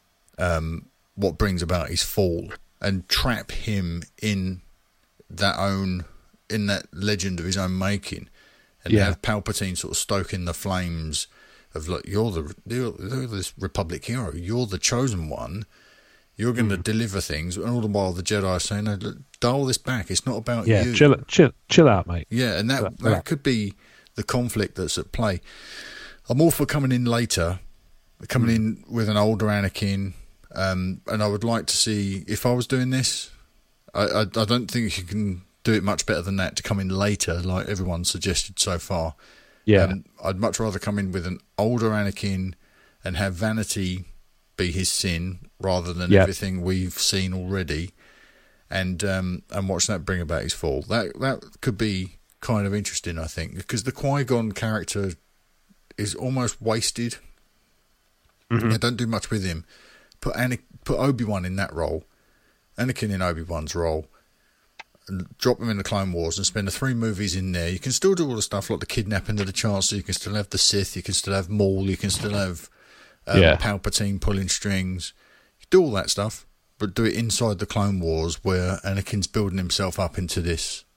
um, what brings about his fall, and trap him in that own in that legend of his own making, and yeah. have Palpatine sort of stoking the flames of, like, you're the you're, you're this Republic hero, you're the chosen one, you're going to mm. deliver things, and all the while the Jedi are saying, no, look, dial this back, it's not about yeah, you. chill, chill, chill out, mate. Yeah, and that chill, that chill could be the conflict that's at play. I'm all for coming in later, coming mm. in with an older Anakin, um, and I would like to see, if I was doing this, I, I, I don't think you can do it much better than that, to come in later, like everyone suggested so far. Yeah, um, I'd much rather come in with an older Anakin and have vanity be his sin, rather than yep. everything we've seen already, and um, and watch that bring about his fall. That that could be kind of interesting, I think, because the Qui-Gon character is almost wasted. Mm-hmm. Yeah, don't do much with him. Put Ana- put Obi-Wan in that role, Anakin in Obi-Wan's role, and drop him in the Clone Wars and spend the three movies in there. You can still do all the stuff like the kidnapping of the Chancellor, you can still have the Sith, you can still have Maul, you can still have um, yeah. Palpatine pulling strings. You do all that stuff, but do it inside the Clone Wars, where Anakin's building himself up into this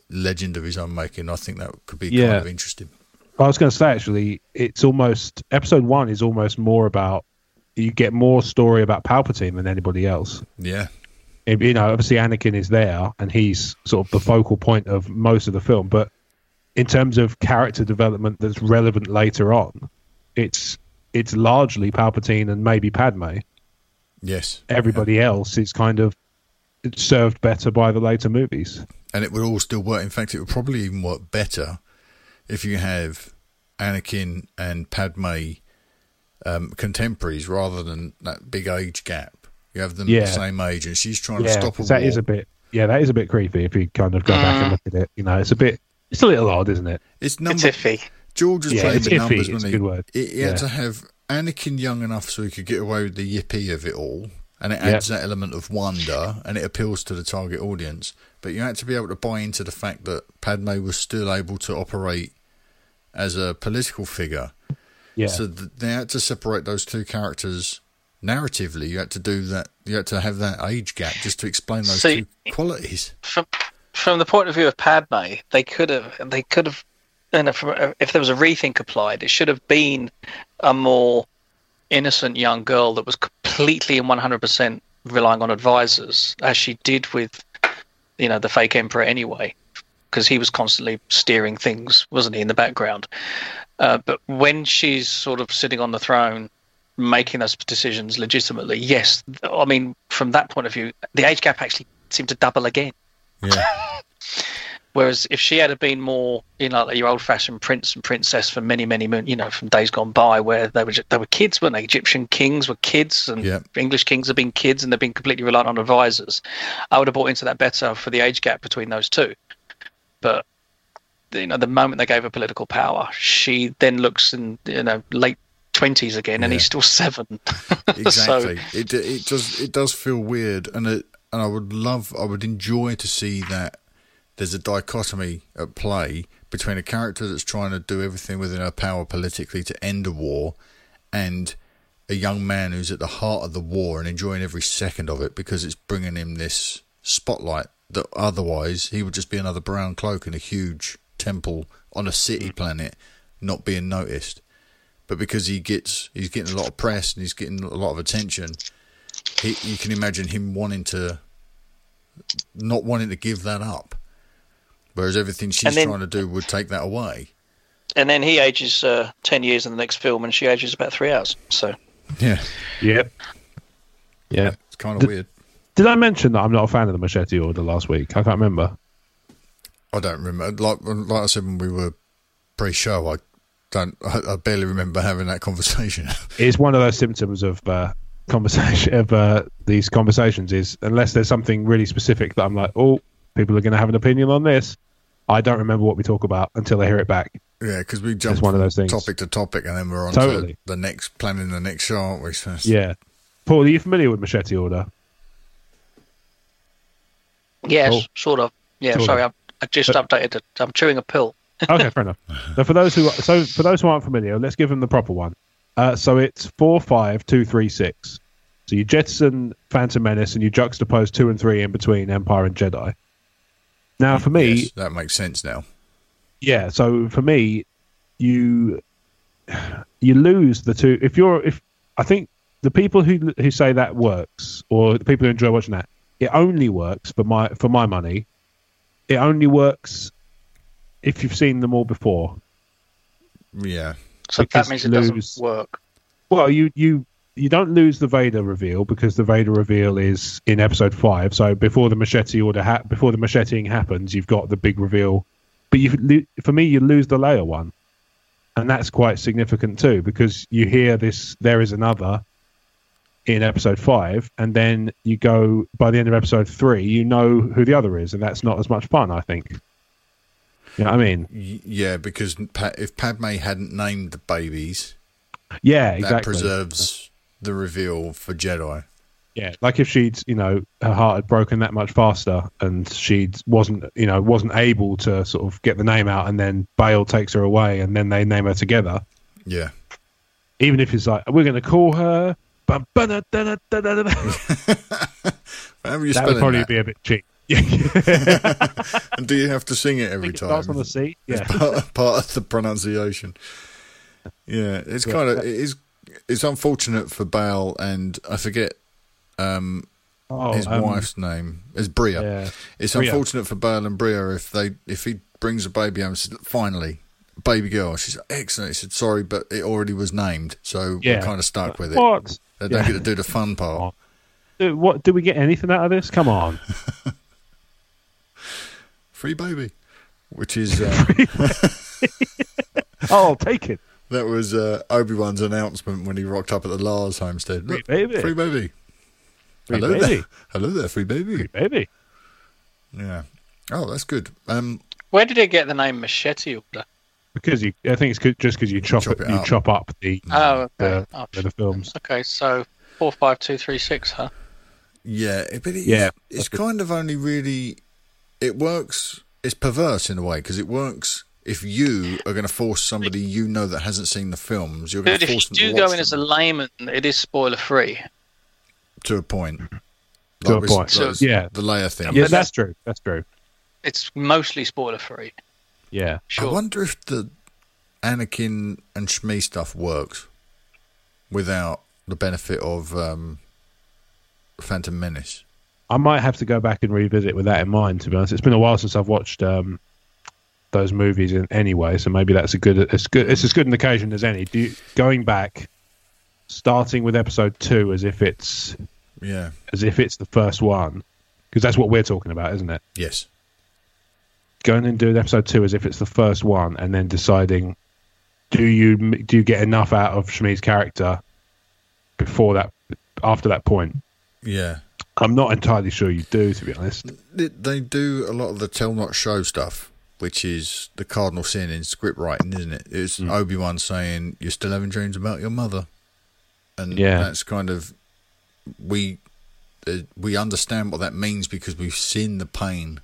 legend of his own making. I think that could be Yeah. kind of interesting. I was going to say, actually, it's almost episode one is almost more about you get more story about Palpatine than anybody else. Yeah. It- you know, obviously Anakin is there, and he's sort of the focal point of most of the film. But in terms of character development that's relevant later on, it's it's largely Palpatine and maybe Padme. Yes. Everybody else is kind of served better by the later movies. And it would all still work. In fact, it would probably even work better if you have Anakin and Padme um, contemporaries rather than that big age gap. You have them Yeah. the same age, and she's trying to Yeah, stop a 'cause war. that is a bit. Yeah, that is a bit creepy if you kind of go back and look at it. You know, it's a bit. It's a little odd, isn't it? It's It's number. iffy. George was Yeah, playing it's with iffy. numbers, It's wasn't a he? good word. He, he Yeah. had to have Anakin young enough so he could get away with the yippee of it all, and it Yep. adds that element of wonder, and it appeals to the target audience. But you had to be able to buy into the fact that Padme was still able to operate as a political figure. Yeah. So th- they had to separate those two characters narratively. You had to do that. You had to have that age gap just to explain those See, two qualities. From from the point of view of Padme, they could have they could have, you know, from, if there was a rethink applied, it should have been a more innocent young girl that was completely and one hundred percent relying on advisors, as she did with, you know, the fake emperor anyway, because he was constantly steering things, wasn't he, in the background. Uh, but when she's sort of sitting on the throne, making those decisions legitimately, yes, I mean, from that point of view, the age gap actually seemed to double again. Yeah. Whereas if she had been more, you know, like your old-fashioned prince and princess from many, many moon, you know, from days gone by, where they were ju- they were kids, weren't they? Egyptian kings were kids, and Yeah. English kings have been kids, and they've been completely reliant on advisors. I would have bought into that better for the age gap between those two. But you know, the moment they gave her political power, she then looks in, you know, late twenties again, and Yeah. he's still seven. Exactly. it it does it does feel weird, and it, and I would love, I would enjoy to see that there's a dichotomy at play between a character that's trying to do everything within her power politically to end a war, and a young man who's at the heart of the war and enjoying every second of it because it's bringing him this spotlight that otherwise he would just be another brown cloak in a huge temple on a city planet, not being noticed. But because he gets, he's getting a lot of press and he's getting a lot of attention, he, you can imagine him wanting to, not wanting to give that up. Whereas everything she's And then- trying to do would take that away. And then he ages uh, ten years in the next film, and she ages about three hours. So Yeah, Yep. Yeah. it's kind of Did- weird. Did I mention that I'm not a fan of the Machete Order last week? I can't remember. I don't remember. Like like I said when we were pre-show, I don't. I, I barely remember having that conversation. It's one of those symptoms of uh, conversation of uh, these conversations is unless there's something really specific that I'm like, oh, people are going to have an opinion on this. I don't remember what we talk about until I hear it back. Yeah, because we jump It's one of those from things. topic to topic, and then we're on Totally. to the next, planning the next show, aren't we? So it's- Yeah. Paul, are you familiar with Machete Order? yes, Cool. sort of. Yeah, Sort sorry, of. I, I just updated it. I'm chewing a pill. Okay, fair enough. So for those who so for those who aren't familiar, let's give them the proper one. Uh, so it's four, five, two, three, six. So you jettison Phantom Menace and you juxtapose two and three in between Empire and Jedi. Now, for me, Yes, that makes sense now. yeah. So for me, you you lose the two. If you're if I think the people who who say that works, or the people who enjoy watching that, it only works for my for my money. It only works if you've seen them all before. Yeah, So Because that means it lose- doesn't work. Well, you you you don't lose the Vader reveal because the Vader reveal is in episode five. So before the machete order ha- before the macheting happens, you've got the big reveal. But you lo- for me, you lose the Leia one, and that's quite significant too because you hear this. There is another in episode five, and then you go by the end of episode three, you know who the other is, and that's not as much fun, I think. You know what I mean? Y- yeah, because pa- if Padme hadn't named the babies, Yeah, that exactly. preserves the reveal for Jedi. Yeah, like if she'd, you know, her heart had broken that much faster, and she wasn't, you know, wasn't able to sort of get the name out, and then Bale takes her away, and then they name her together. Yeah, Even if it's like we're going to call her, bum, ba-da-da-da-da-da-da. however you that spell would probably that. be a bit cheap. Yeah. And do you have to sing it I every think it time? starts on the C. Yeah. It's part, part of the pronunciation. Yeah, it's Yeah. kind of it is. It's unfortunate for Bale, and I forget um, Oh, his um, wife's name. It's Bria. Yeah. It's Bria. unfortunate for Bale and Bria if they if he brings a baby home and says, finally, baby girl. She's like, excellent. He said, sorry, but it already was named, so Yeah. we're kind of stuck with it. What? They don't Yeah. get to do the fun part. Do, what? Do we get anything out of this? Come on. Free baby, which is uh, Oh, I'll take it. that was uh, Obi-Wan's announcement when he rocked up at the Lars homestead. Free Look, baby. free baby. Free Hello baby. there, hello there, free baby. Free baby. Yeah. Oh, that's good. Um, Where did it get the name Machete Order? Because you, I think it's good, just because you chop, Chop it, it you up. chop up the Oh, okay. the, Oh, the films. Okay, so four five two three six, huh? yeah, but it's, Yeah. it's kind of only really. It works. It's perverse in a way because it works. If you are going to force somebody you know that hasn't seen the films, you're going But to if you force them do to go watch in as a them layman, it is spoiler free. to a point. To a with- point. So- like Yeah. the Leia thing. Yeah, that's true. That's true. It's mostly spoiler free. Yeah. I Sure. wonder if the Anakin and Shmi stuff works without the benefit of um, Phantom Menace. I might have to go back and revisit with that in mind. To be honest, it's been a while since I've watched um, those movies in anyway, so maybe that's a good. It's good. It's as good an occasion as any. Do you, going back, starting with episode two as if it's Yeah. as if it's the first one, because that's what we're talking about, isn't it? Yes. Going and doing episode two as if it's the first one, and then deciding, do you do you get enough out of Shmi's character before that, after that point? Yeah. I'm not entirely sure you do, to be honest. They, they do a lot of the tell not show stuff, which is the cardinal sin in script writing, isn't it? It's Mm. Obi-Wan saying, you're still having dreams about your mother. And Yeah. that's kind of, we uh, we understand what that means because we've seen the pain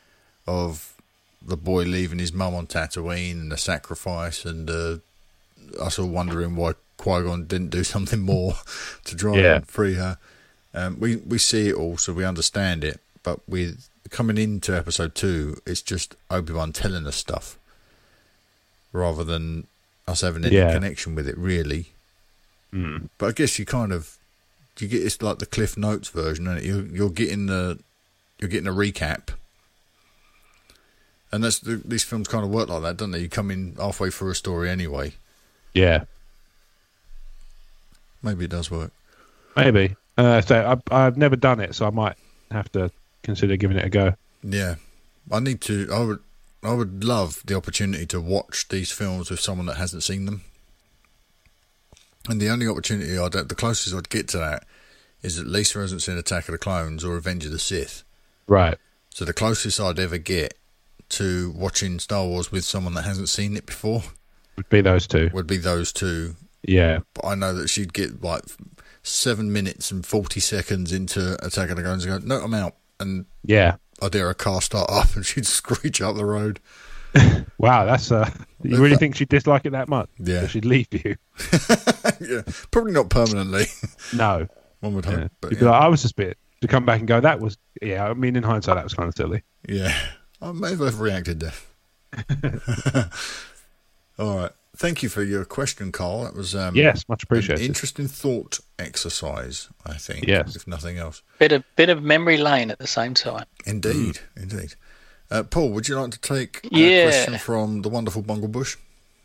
of the boy leaving his mum on Tatooine and the sacrifice and uh, us all wondering why Qui-Gon didn't do something more to try Yeah. and free her. Um, we, we see it all, so we understand it. But with coming into episode two, it's just Obi-Wan telling us stuff rather than us having any Yeah. connection with it, really. Mm. But I guess you kind of you get it's like the Cliff Notes version, and you you're getting the you're getting a recap, and that's the, these films kind of work like that, don't they? You come in halfway through a story anyway. Yeah, Maybe it does work. maybe. Uh, so I, I've never done it, so I might have to consider giving it a go. Yeah, I need to. I would. I would love the opportunity to watch these films with someone that hasn't seen them. And the only opportunity I'd the closest I'd get to that is that Lisa hasn't seen Attack of the Clones or Revenge of the Sith. Right. So the closest I'd ever get to watching Star Wars with someone that hasn't seen it before Would be those two. would be those two. Yeah. But I know that she'd get like seven minutes and forty seconds into Attack of the Clones and go, no, I'm out. And Yeah. I'd hear a car start up and she'd screech up the road. Wow, that's uh you really think she'd dislike it that much? Yeah. That she'd leave you? Yeah, probably not permanently. No. One would hope. Yeah. But You'd be yeah. like, I was just a bit to come back and go, that was yeah, I mean in hindsight that was kind of silly. Yeah, I may have overreacted there. All right. Thank you for your question, Carl. That was um, Yes, much an appreciated. interesting thought exercise, I think. Yes. If nothing else. Bit of bit of memory lane at the same time. Indeed, indeed. Uh, Paul, would you like to take a Yeah. question from the wonderful Bunglebush?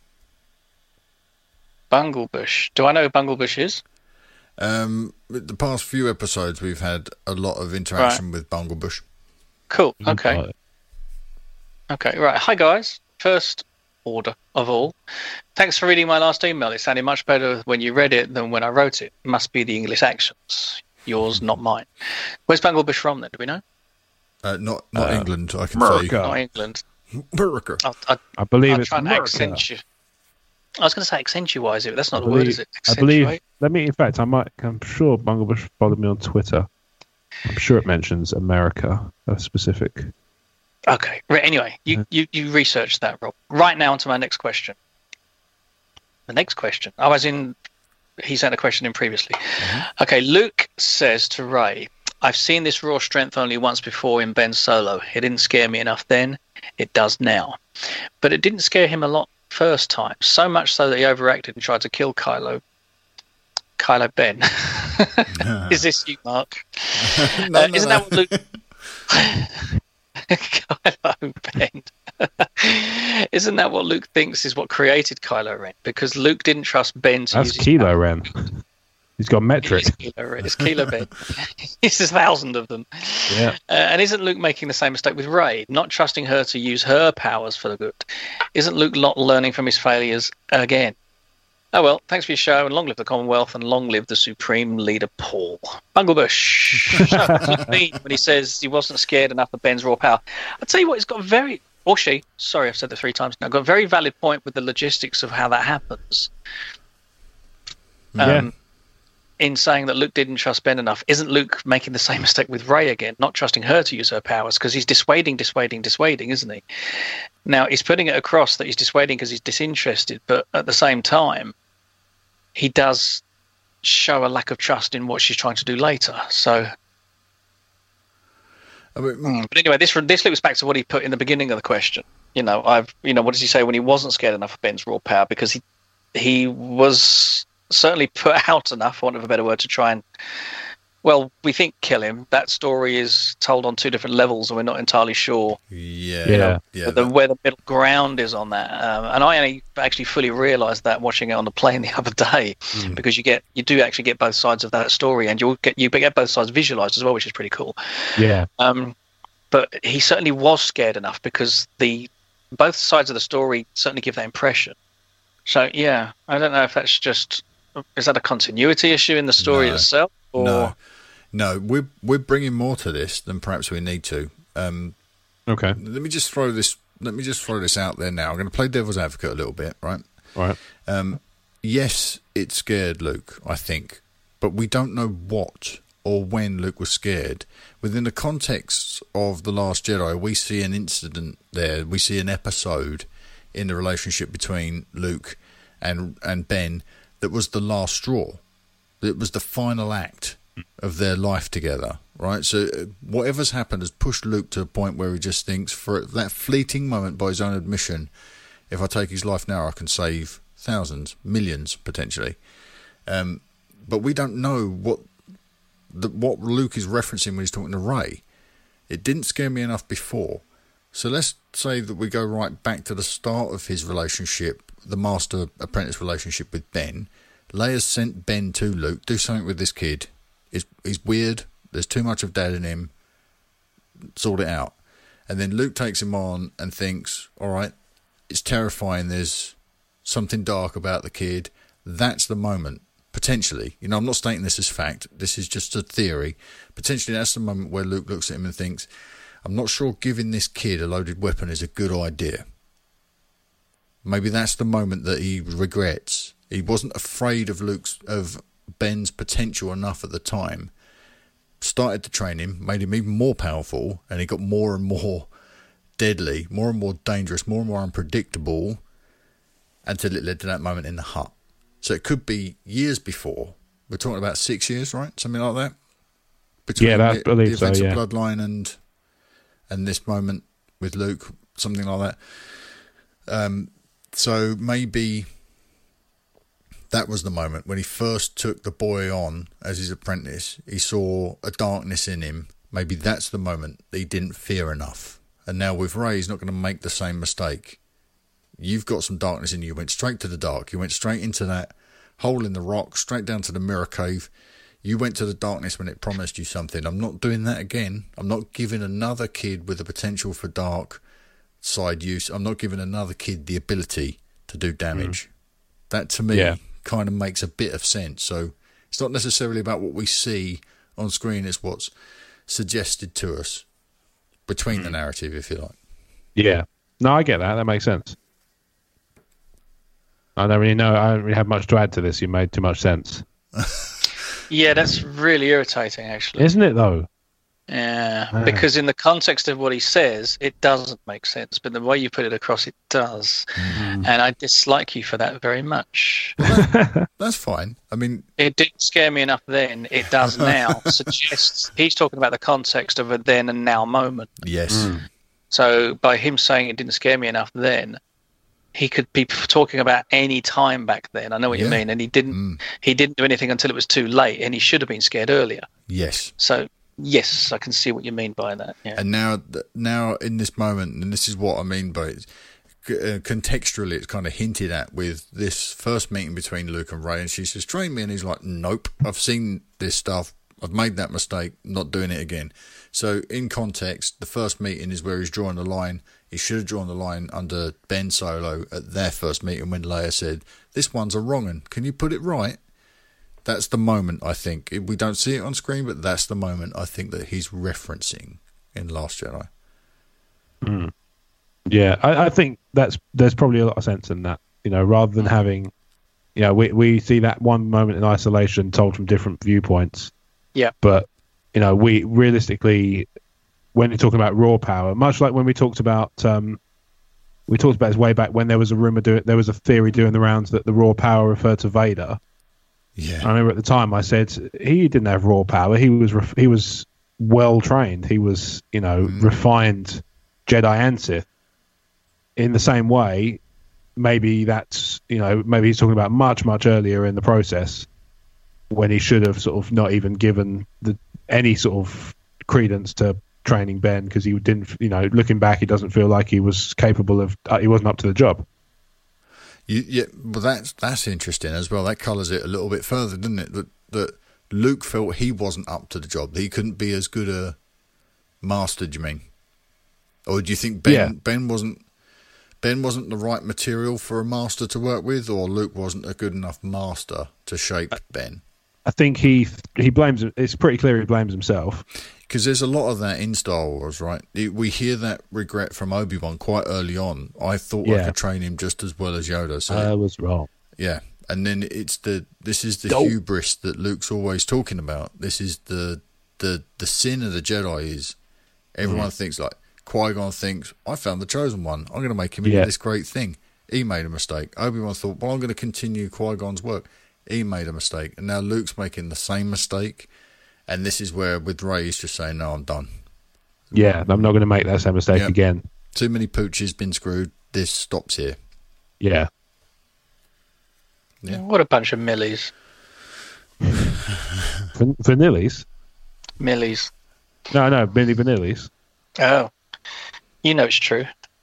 Bunglebush. Do I know who Bunglebush is? Um, with the past few episodes, we've had a lot of interaction with Bunglebush. Cool. Mm-hmm. Okay. Okay. Right. Hi guys. First order of all, thanks for reading my last email. It sounded much better when you read it than when I wrote it. Must be the English accents. Yours, not mine. Where's Banglebush from then? Do we know? Uh, not not Uh, England, I can America. say. Not England. America. I'll, I'll, I believe I'll it's try and America. accentuate. I was going to say accentuate it, but that's I not the word, believe, is it? I believe. Accentuate. Let me. In fact, I might. I'm sure Bunglebush followed me on Twitter. I'm sure it mentions America, a specific. Okay. Right, anyway, you, Yeah. you, you researched that, Rob. Right now, onto my next question. The next question. I was in. He sent a question in previously. Mm-hmm. Okay. Luke says to Ray, I've seen this raw strength only once before in Ben Solo. It didn't scare me enough then. It does now. But it didn't scare him a lot first time. So much so that he overacted and tried to kill Kylo. Kylo Ben. Is this you, Mark? no, uh, no, isn't no. that what Luke... Kylo Ben. Isn't that what Luke thinks is what created Kylo Ren? Because Luke didn't trust Ben to That's use his Kylo power. Ren. He's got metric. It's Kylo Ren. It's Kylo Ben. It's a thousand of them. Yeah. Uh, and isn't Luke making the same mistake with Rey, not trusting her to use her powers for the good? Isn't Luke not learning from his failures again? Oh well, thanks for your show, and long live the Commonwealth, and long live the Supreme Leader Paul. Bunglebush. So, what does it mean when he says he wasn't scared enough of Ben's raw power? I'll tell you what, he's got a very, or she, sorry, I've said that three times now, got a very valid point with the logistics of how that happens. Yeah. Um, in saying that Luke didn't trust Ben enough. Isn't Luke making the same mistake with Rey again, not trusting her to use her powers? Because he's dissuading, dissuading, dissuading, isn't he? Now, he's putting it across that he's dissuading because he's disinterested, but at the same time, he does show a lack of trust in what she's trying to do later. So, I mean, but anyway, this this loops back to what he put in the beginning of the question. You know, I've you know, what does he say when he wasn't scared enough of Ben's raw power? Because he he was certainly put out enough, for want of a better word, to try and, well, we think kill him. That story is told on two different levels, and we're not entirely sure yeah, Yeah. yeah. the, that- where the middle ground is on that. Um, and I only actually fully realised that watching it on the plane the other day, Mm. because you get you do actually get both sides of that story, and you'll get you get both sides visualised as well, which is pretty cool. Yeah. Um, but he certainly was scared enough, because the both sides of the story certainly give that impression. So yeah, I don't know if that's just, is that a continuity issue in the story No. itself, or No, no, we're we're bringing more to this than perhaps we need to. Um, Okay. let me just throw this. Let me just throw this out there now. I'm going to play devil's advocate a little bit, right? All right. Um, yes, it scared Luke, I think, but we don't know what or when Luke was scared. Within the context of The Last Jedi, we see an incident there. We see an episode in the relationship between Luke and and Ben that was the last straw. It was the final act of their life together, right? So uh, whatever's happened has pushed Luke to a point where he just thinks, for that fleeting moment, by his own admission, if I take his life now, I can save thousands, millions, potentially. Um, but we don't know what the, what Luke is referencing when he's talking to Rey. It didn't scare me enough before. So let's say that we go right back to the start of his relationship, the master-apprentice relationship with Ben. Leia's sent Ben to Luke, do something with this kid. He's, he's weird. There's too much of dad in him. Sort it out. And then Luke takes him on and thinks, all right, it's terrifying. There's something dark about the kid. That's the moment, potentially. You know, I'm not stating this as fact. This is just a theory. Potentially that's the moment where Luke looks at him and thinks, I'm not sure giving this kid a loaded weapon is a good idea. Maybe that's the moment that he regrets. He wasn't afraid of Luke's of Ben's potential enough at the time. Started to train him, made him even more powerful, and he got more and more deadly, more and more dangerous, more and more unpredictable, until it led to that moment in the hut. So it could be years before. We're talking about six years, right? Something like that. Between Yeah, that- the, I believe the so, events yeah. of Bloodline and and this moment with Luke, something like that. Um, so maybe that was the moment when he first took the boy on as his apprentice. He saw a darkness in him. Maybe that's the moment that he didn't fear enough. And now with Rey, he's not going to make the same mistake. You've got some darkness in you. You went straight to the dark. You went straight into that hole in the rock, straight down to the mirror cave. You went to the darkness when it promised you something. I'm not doing that again. I'm not giving another kid with the potential for dark side use. I'm not giving another kid the ability to do damage. Mm. That to me Yeah. kind of makes a bit of sense. So it's not necessarily about what we see on screen. It's what's suggested to us between mm. the narrative, if you like. Yeah. No, I get that. That makes sense. I don't really know. I don't really have much to add to this. You made too much sense. Yeah, that's really irritating, actually. Isn't it, though? Yeah, Ah. because in the context of what he says, it doesn't make sense. But the way you put it across, it does. Mm. And I dislike you for that very much. That's fine. I mean, It didn't scare me enough then. It does now. Suggests he's talking about the context of a then and now moment. yes. Mm. So by him saying it didn't scare me enough then, he could be talking about any time back then. I know what you Yeah. mean. And he didn't. Mm. He didn't do anything until it was too late, and he should have been scared earlier. Yes. So yes, I can see what you mean by that. Yeah. And now, now in this moment, and this is what I mean by it, uh, contextually, it's kind of hinted at with this first meeting between Luke and Ray, and she says, "Train me," and he's like, "Nope, I've seen this stuff. I've made that mistake. Not doing it again." So, in context, the first meeting is where he's drawing the line. He should have drawn the line under Ben Solo at their first meeting when Leia said, "This one's a wrong un. Can you put it right?" That's the moment, I think. We don't see it on screen, but that's the moment I think that he's referencing in Last Jedi. Mm. Yeah, I, I think that's there's probably a lot of sense in that. You know, rather than having, you know, we we see that one moment in isolation told from different viewpoints. Yeah. But you know, we realistically, when you're talking about raw power, much like when we talked about, um, we talked about this way back when there was a rumor doing, there was a theory doing the rounds that the raw power referred to Vader. Yeah. I remember at the time I said he didn't have raw power. He was ref- he was well trained. He was, you know, Mm. refined Jedi and Sith. In the same way, maybe that's, you know, maybe he's talking about much much earlier in the process when he should have sort of not even given the any sort of credence to training Ben, because he didn't, you know, looking back, he doesn't feel like he was capable of. Uh, he wasn't up to the job. You, yeah, well, that's that's interesting as well. That colours it a little bit further, doesn't it? That that Luke felt he wasn't up to the job. He couldn't be as good a master. Do you mean, or do you think Ben Yeah. Ben wasn't Ben wasn't the right material for a master to work with, or Luke wasn't a good enough master to shape Ben? I think he he blames. It's pretty clear he blames himself. Because there's a lot of that in Star Wars, right? It, we hear that regret from Obi-Wan quite early on. I thought I Yeah. could train him just as well as Yoda. So I was wrong. yeah, and then it's the this is the Dope. hubris that Luke's always talking about. This is the the the sin of the Jedi is everyone Mm. thinks like Qui-Gon thinks I found the chosen one. I'm going to make him into Yeah. this great thing. He made a mistake. Obi-Wan thought, well, I'm going to continue Qui-Gon's work. He made a mistake, and now Luke's making the same mistake. And this is where with Rey he's just saying, no, I'm done. Yeah, I'm not going to make that same mistake Yep. again. Too many pooches been screwed. This stops here. Yeah. Yeah. What a bunch of millies. Van- Vanillis? Millies. No, no, Milli Vanillis. Oh. You know it's true.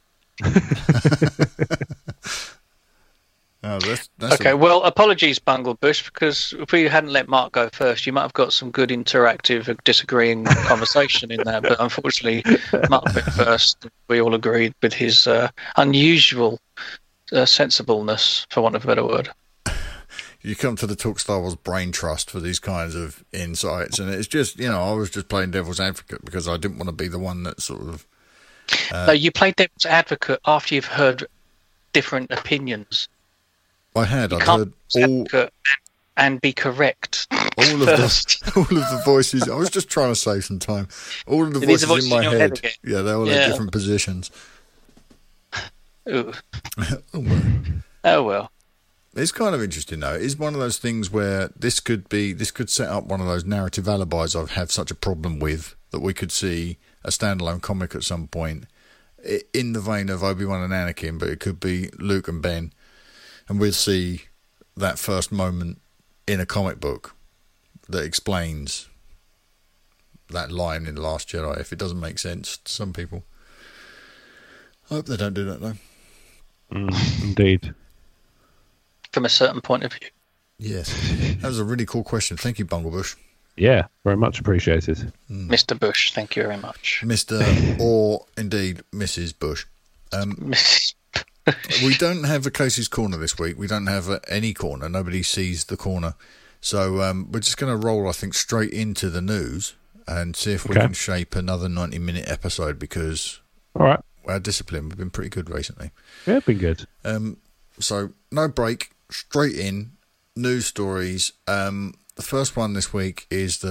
Oh, that's, that's Okay, a- well, apologies, Bungle Bush, because if we hadn't let Mark go first, you might have got some good interactive, disagreeing conversation in there. But unfortunately, Mark went first. We all agreed with his uh, unusual uh, sensibleness, for want of a better word. you come to the Talk Star Wars Brain Trust for these kinds of insights, and it's just, you know, I was just playing devil's advocate because I didn't want to be the one that sort of. Uh, no, you played devil's advocate after you've heard different opinions. I had. You I'd can't heard be all advocate and be correct. all of first. the all of the voices. I was just trying to save some time. All of the It is voices a voice in my in your head. head again. Yeah, they all Yeah. had different positions. Ooh. Oh, well. Oh well. It's kind of interesting though. It's one of those things where this could be, this could set up one of those narrative alibis I've had such a problem with, that we could see a standalone comic at some point i- in the vein of Obi-Wan and Anakin, but it could be Luke and Ben, and we'll see that first moment in a comic book that explains that line in The Last Jedi, if it doesn't make sense to some people. I hope they don't do that though. Mm, indeed. From a certain point of view. Yes. That was a really cool question. Thank you, Bunglebush. Yeah, very much appreciated. Mister Bush, thank you very much. Mister or indeed Missus Bush. Um, we don't have a Casey's Corner this week. We don't have uh, any corner. Nobody sees the corner. So um, we're just going to roll, I think, straight into the news and see if we Okay. can shape another ninety-minute episode, because All right. our discipline, we've been pretty good recently. Yeah, been good. Um, so no break, straight in, news stories. Um, the first one this week is that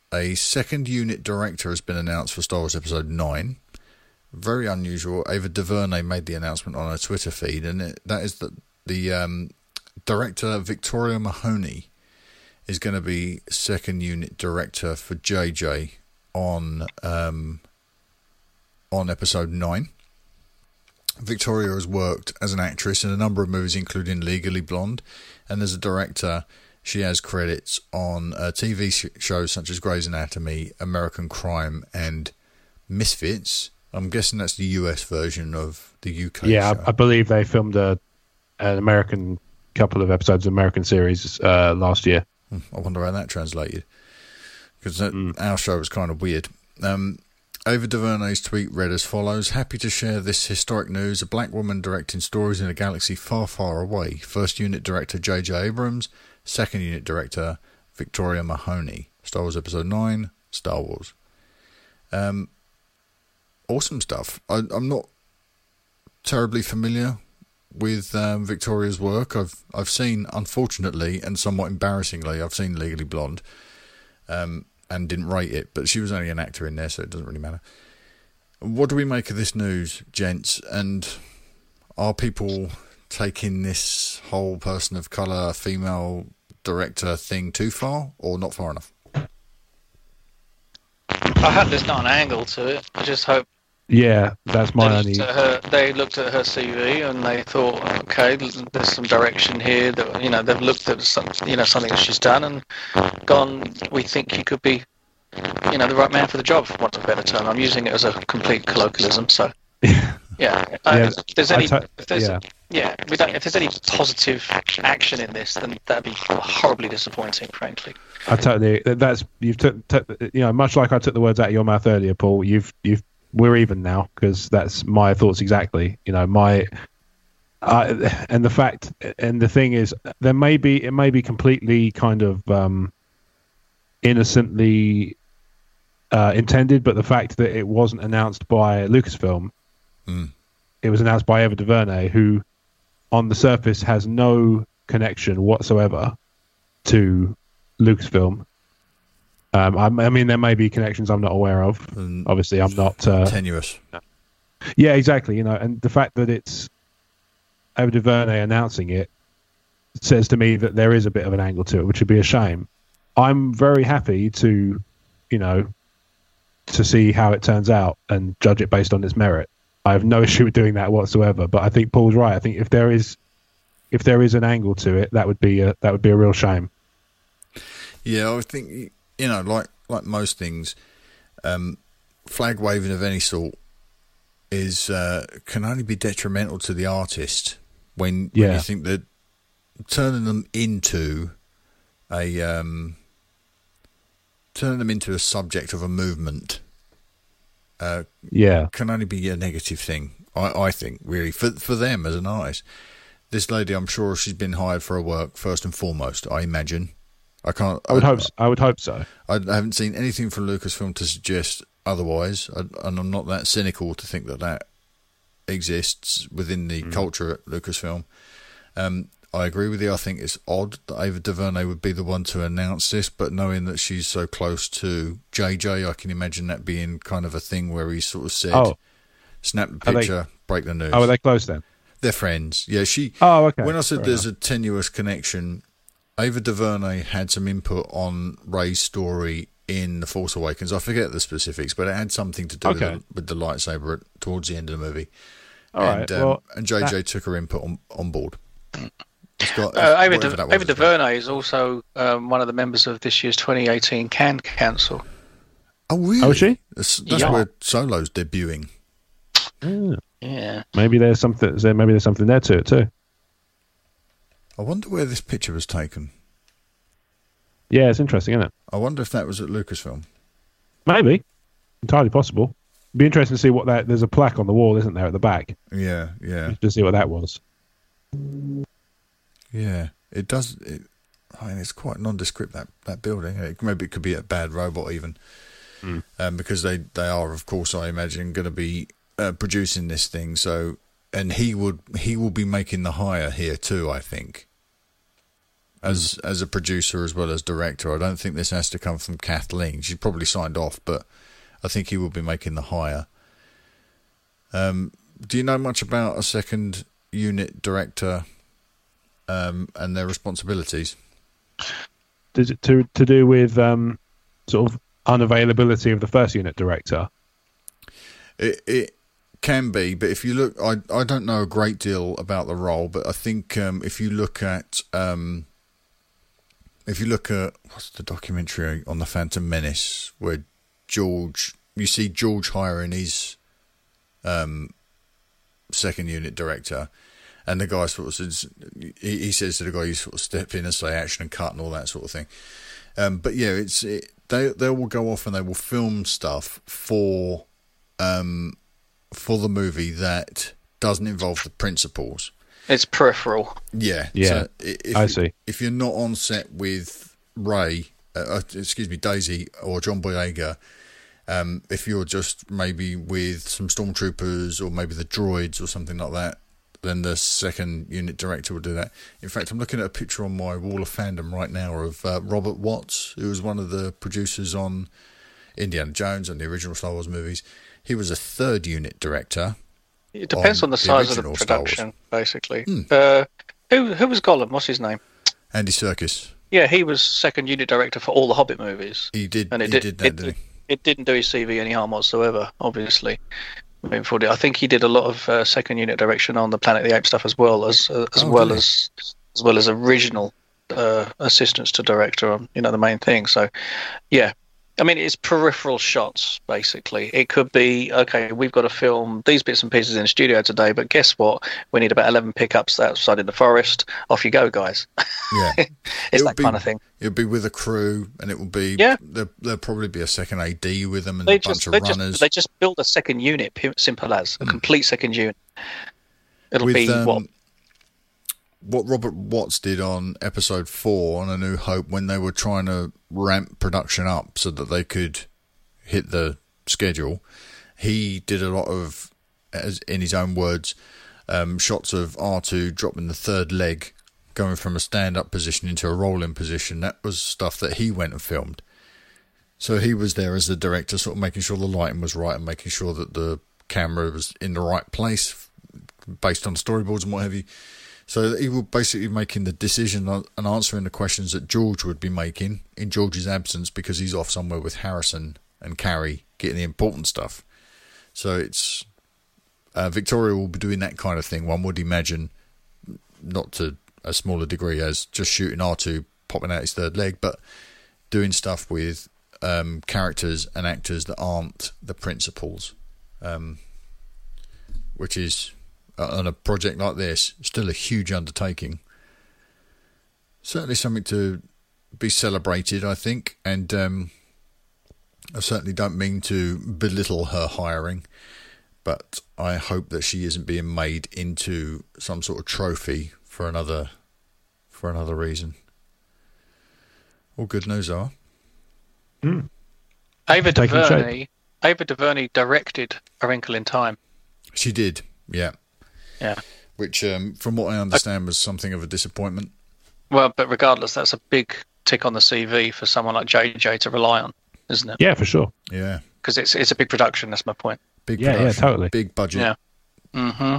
a second unit director has been announced for Star Wars Episode nine. Very unusual. Ava DuVernay made the announcement on her Twitter feed, and it, that is that the um, director, Victoria Mahoney, is going to be second unit director for J J on um, on Episode nine. Victoria has worked as an actress in a number of movies, including Legally Blonde, and as a director, she has credits on uh, T V sh- shows such as Grey's Anatomy, American Crime, and Misfits. I'm guessing that's the U S version of the U K yeah, show. I, I believe they filmed a an American couple of episodes of American series uh, last year. I wonder how that translated, because Mm. our show was kind of weird. Um, Ava DuVernay's tweet read as follows: "Happy to share this historic news. A black woman directing stories in a galaxy far, far away. First unit director J J Abrams. Second unit director Victoria Mahoney. Star Wars Episode nine, Star Wars." Um, awesome stuff. I, I'm not terribly familiar with um, Victoria's work. I've I've seen, unfortunately and somewhat embarrassingly, I've seen Legally Blonde. Um, and didn't rate it, but she was only an actor in there, so it doesn't really matter. What do we make of this news, gents? And are people taking this whole person of colour, female director thing too far, or not far enough? I hope there's not an angle to it. I just hope Yeah, that's my they only. looked, at her, they looked at her C V and they thought, okay, there's some direction here. That you know, they've looked at some, you know, something that she's done and gone. We think you could be, you know, the right man for the job, for want of a better term. I'm using it as a complete colloquialism. So, yeah, I, Yeah, if there's any, I t- if there's, yeah. yeah, we don't, if there's any positive action in this, then that'd be horribly disappointing, frankly. I totally. That's you've took. T- you know, much like I took the words out of your mouth earlier, Paul. You've you've. We're even now, because that's my thoughts exactly. You know, my uh, and the fact and the thing is, there may be it may be completely kind of um, innocently uh, intended, but the fact that it wasn't announced by Lucasfilm, Mm. it was announced by Ava DuVernay, who, on the surface, has no connection whatsoever to Lucasfilm. Um, I, I mean, there may be connections I'm not aware of. Mm. Obviously, I'm not uh, Tenuous. Yeah, exactly. You know, and the fact that it's Ava DuVernay announcing it says to me that there is a bit of an angle to it, which would be a shame. I'm very happy to, you know, to see how it turns out and judge it based on its merit. I have no issue with doing that whatsoever. But I think Paul's right. I think if there is, if there is an angle to it, that would be a that would be a real shame. Yeah, I think, you know, like like most things, um, flag waving of any sort is uh, can only be detrimental to the artist when, when Yeah. you think that turning them into a um, turning them into a subject of a movement uh, Yeah, can only be a negative thing. I, I think really for for them as an artist. This lady, I'm sure she's been hired for her work first and foremost. I imagine. I can't. I would hope. So. I would hope so. I haven't seen anything from Lucasfilm to suggest otherwise, and I'm not that cynical to think that that exists within the mm. culture at Lucasfilm. Um, I agree with you. I think it's odd that Ava DuVernay would be the one to announce this, but knowing that she's so close to J J, I can imagine that being kind of a thing where he sort of said, oh. snap the picture, they, break the news. Oh, are they close then? They're friends. Yeah, she. Oh, okay. When I said Fair there's enough. a tenuous connection, Ava DuVernay had some input on Rey's story in The Force Awakens. I forget the specifics, but it had something to do Okay. with, the, with the lightsaber at, towards the end of the movie. All and, right. um, Well, and J J that- took her input on, on board. It's got, Uh, Ava, whatever De- that was, Ava it's got- DuVernay is also um, one of the members of this year's twenty eighteen Cannes Council. Oh, really? Oh, is she? That's, that's Yeah. where Solo's debuting. Yeah. Yeah. Maybe there's something. Maybe there's something there to it too. I wonder where this picture was taken. Yeah, it's interesting, isn't it? I wonder if that was at Lucasfilm. Maybe, entirely possible. Be interesting to see what that. There's a plaque on the wall, isn't there, at the back? Yeah, yeah, To see what that was. yeah. It does. It, I mean, it's quite nondescript, that, that building. It, maybe it could be a bad robot even, Mm. um, because they, they are, of course, I imagine, going to be uh, producing this thing. So, and he would he will be making the hire here too, I think. as as a producer as well as director. I don't think this has to come from Kathleen. She's probably signed off, but I think he will be making the hire. Um, do you know much about a second unit director um, and their responsibilities? Does it to to do with um, sort of unavailability of the first unit director? It it can be, but if you look, I I don't know a great deal about the role, but I think um, if you look at um, if you look at what's the documentary on the Phantom Menace where George, you see George hiring his um, second unit director, and the guy sort of says, he, he says to the guy, you sort of step in and say action and cut and all that sort of thing. Um, but yeah, it's it, they they will go off and they will film stuff for um, for the movie that doesn't involve the principals. It's peripheral. Yeah, yeah. So if, I see. If you're not on set with Ray, uh, excuse me, Daisy or John Boyega, um, if you're just maybe with some stormtroopers or maybe the droids or something like that, then the second unit director will do that. In fact, I'm looking at a picture on my wall of fandom right now of uh, Robert Watts, who was one of the producers on Indiana Jones and the original Star Wars movies. He was a third unit director. It depends on, on the size the of the production, basically. Hmm. Uh, who who was Gollum? What's his name? Andy Serkis. Yeah, he was second unit director for all the Hobbit movies. He did. And it he did, did that, it, didn't he? It didn't do his C V any harm whatsoever, obviously. Moving forward, I think he did a lot of uh, second unit direction on the Planet of the Apes stuff as well as uh, as Oh, well really? as as well as original uh, assistants to director on you know the main thing. So, yeah. I mean, it's peripheral shots, basically. It could be, okay, we've got to film these bits and pieces in the studio today, but guess what? We need about eleven pickups outside in the forest. Off you go, guys. Yeah. It's It'll that be- kind of thing. It'll be with a crew, and it will be. Yeah. There, there'll probably be a second A D with them and They a bunch just, of they, runners. just, they just build a second unit, pi- simple as, a complete second unit. It'll with, be, um, what, what Robert Watts did on episode four on A New Hope when they were trying to ramp production up so that they could hit the schedule. He did a lot of, as in his own words, um, shots of R two dropping the third leg, going from a stand-up position into a rolling position. That was stuff that he went and filmed. So he was there as the director, sort of making sure the lighting was right and making sure that the camera was in the right place based on storyboards and what have you. So he was basically making the decision and answering the questions that George would be making in George's absence because he's off somewhere with Harrison and Carrie getting the important stuff. So it's uh, Victoria will be doing that kind of thing, one would imagine, not to a smaller degree as just shooting R two popping out his third leg, but doing stuff with um, characters and actors that aren't the principals, um, which is, uh, on a project like this, still a huge undertaking. Certainly something to be celebrated, I think, and um, I certainly don't mean to belittle her hiring, but I hope that she isn't being made into some sort of trophy for another for another reason. All good news are. Mm. Ava Taking DuVernay, Ava DuVernay directed A Wrinkle in Time. She did, yeah. Yeah. Which, um, from what I understand, was something of a disappointment. Well, but regardless, that's a big tick on the C V for someone like J J to rely on, isn't it? Yeah, for sure. Yeah. Because it's it's a big production. That's my point. Big Yeah, yeah, production, totally. big budget, Yeah. Mm-hmm.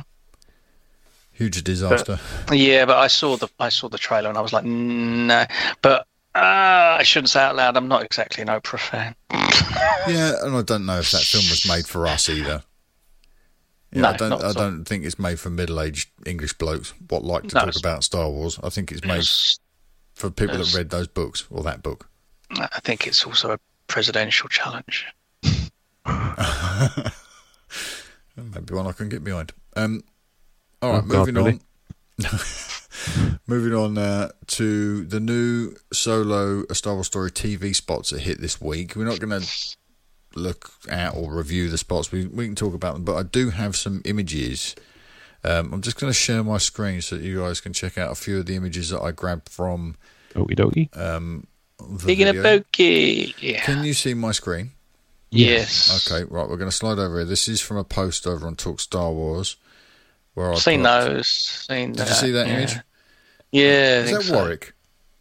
huge disaster. Yeah, but I saw the I saw the trailer and I was like, no. But uh, I shouldn't say out loud. I'm not exactly an Oprah fan. Yeah, and I don't know if that film was made for us either. Yeah, No, I don't. not I at all. don't think it's made for middle-aged English blokes what like to No, talk it's- about Star Wars. I think it's made It's- for people that it's- read those books or that book. I think it's also a presidential challenge. Maybe one I can get behind. Um, all right, Oh, God, moving really? on. moving on uh, to the new Solo A Star Wars Story T V spots that hit this week. We're not going to look at or review the spots. We we can talk about them, but I do have some images. Um, I'm just going to share my screen so that you guys can check out a few of the images that I grabbed from Okie dokie. um, the Digging a video. pokey. Yeah. Can you see my screen? Yes. Okay, right. We're going to slide over here. This is from a post over on Talk Star Wars. Where I Seen put up- those. Seen Did that. you see that yeah. image? Yeah. I Is think that so. Warwick?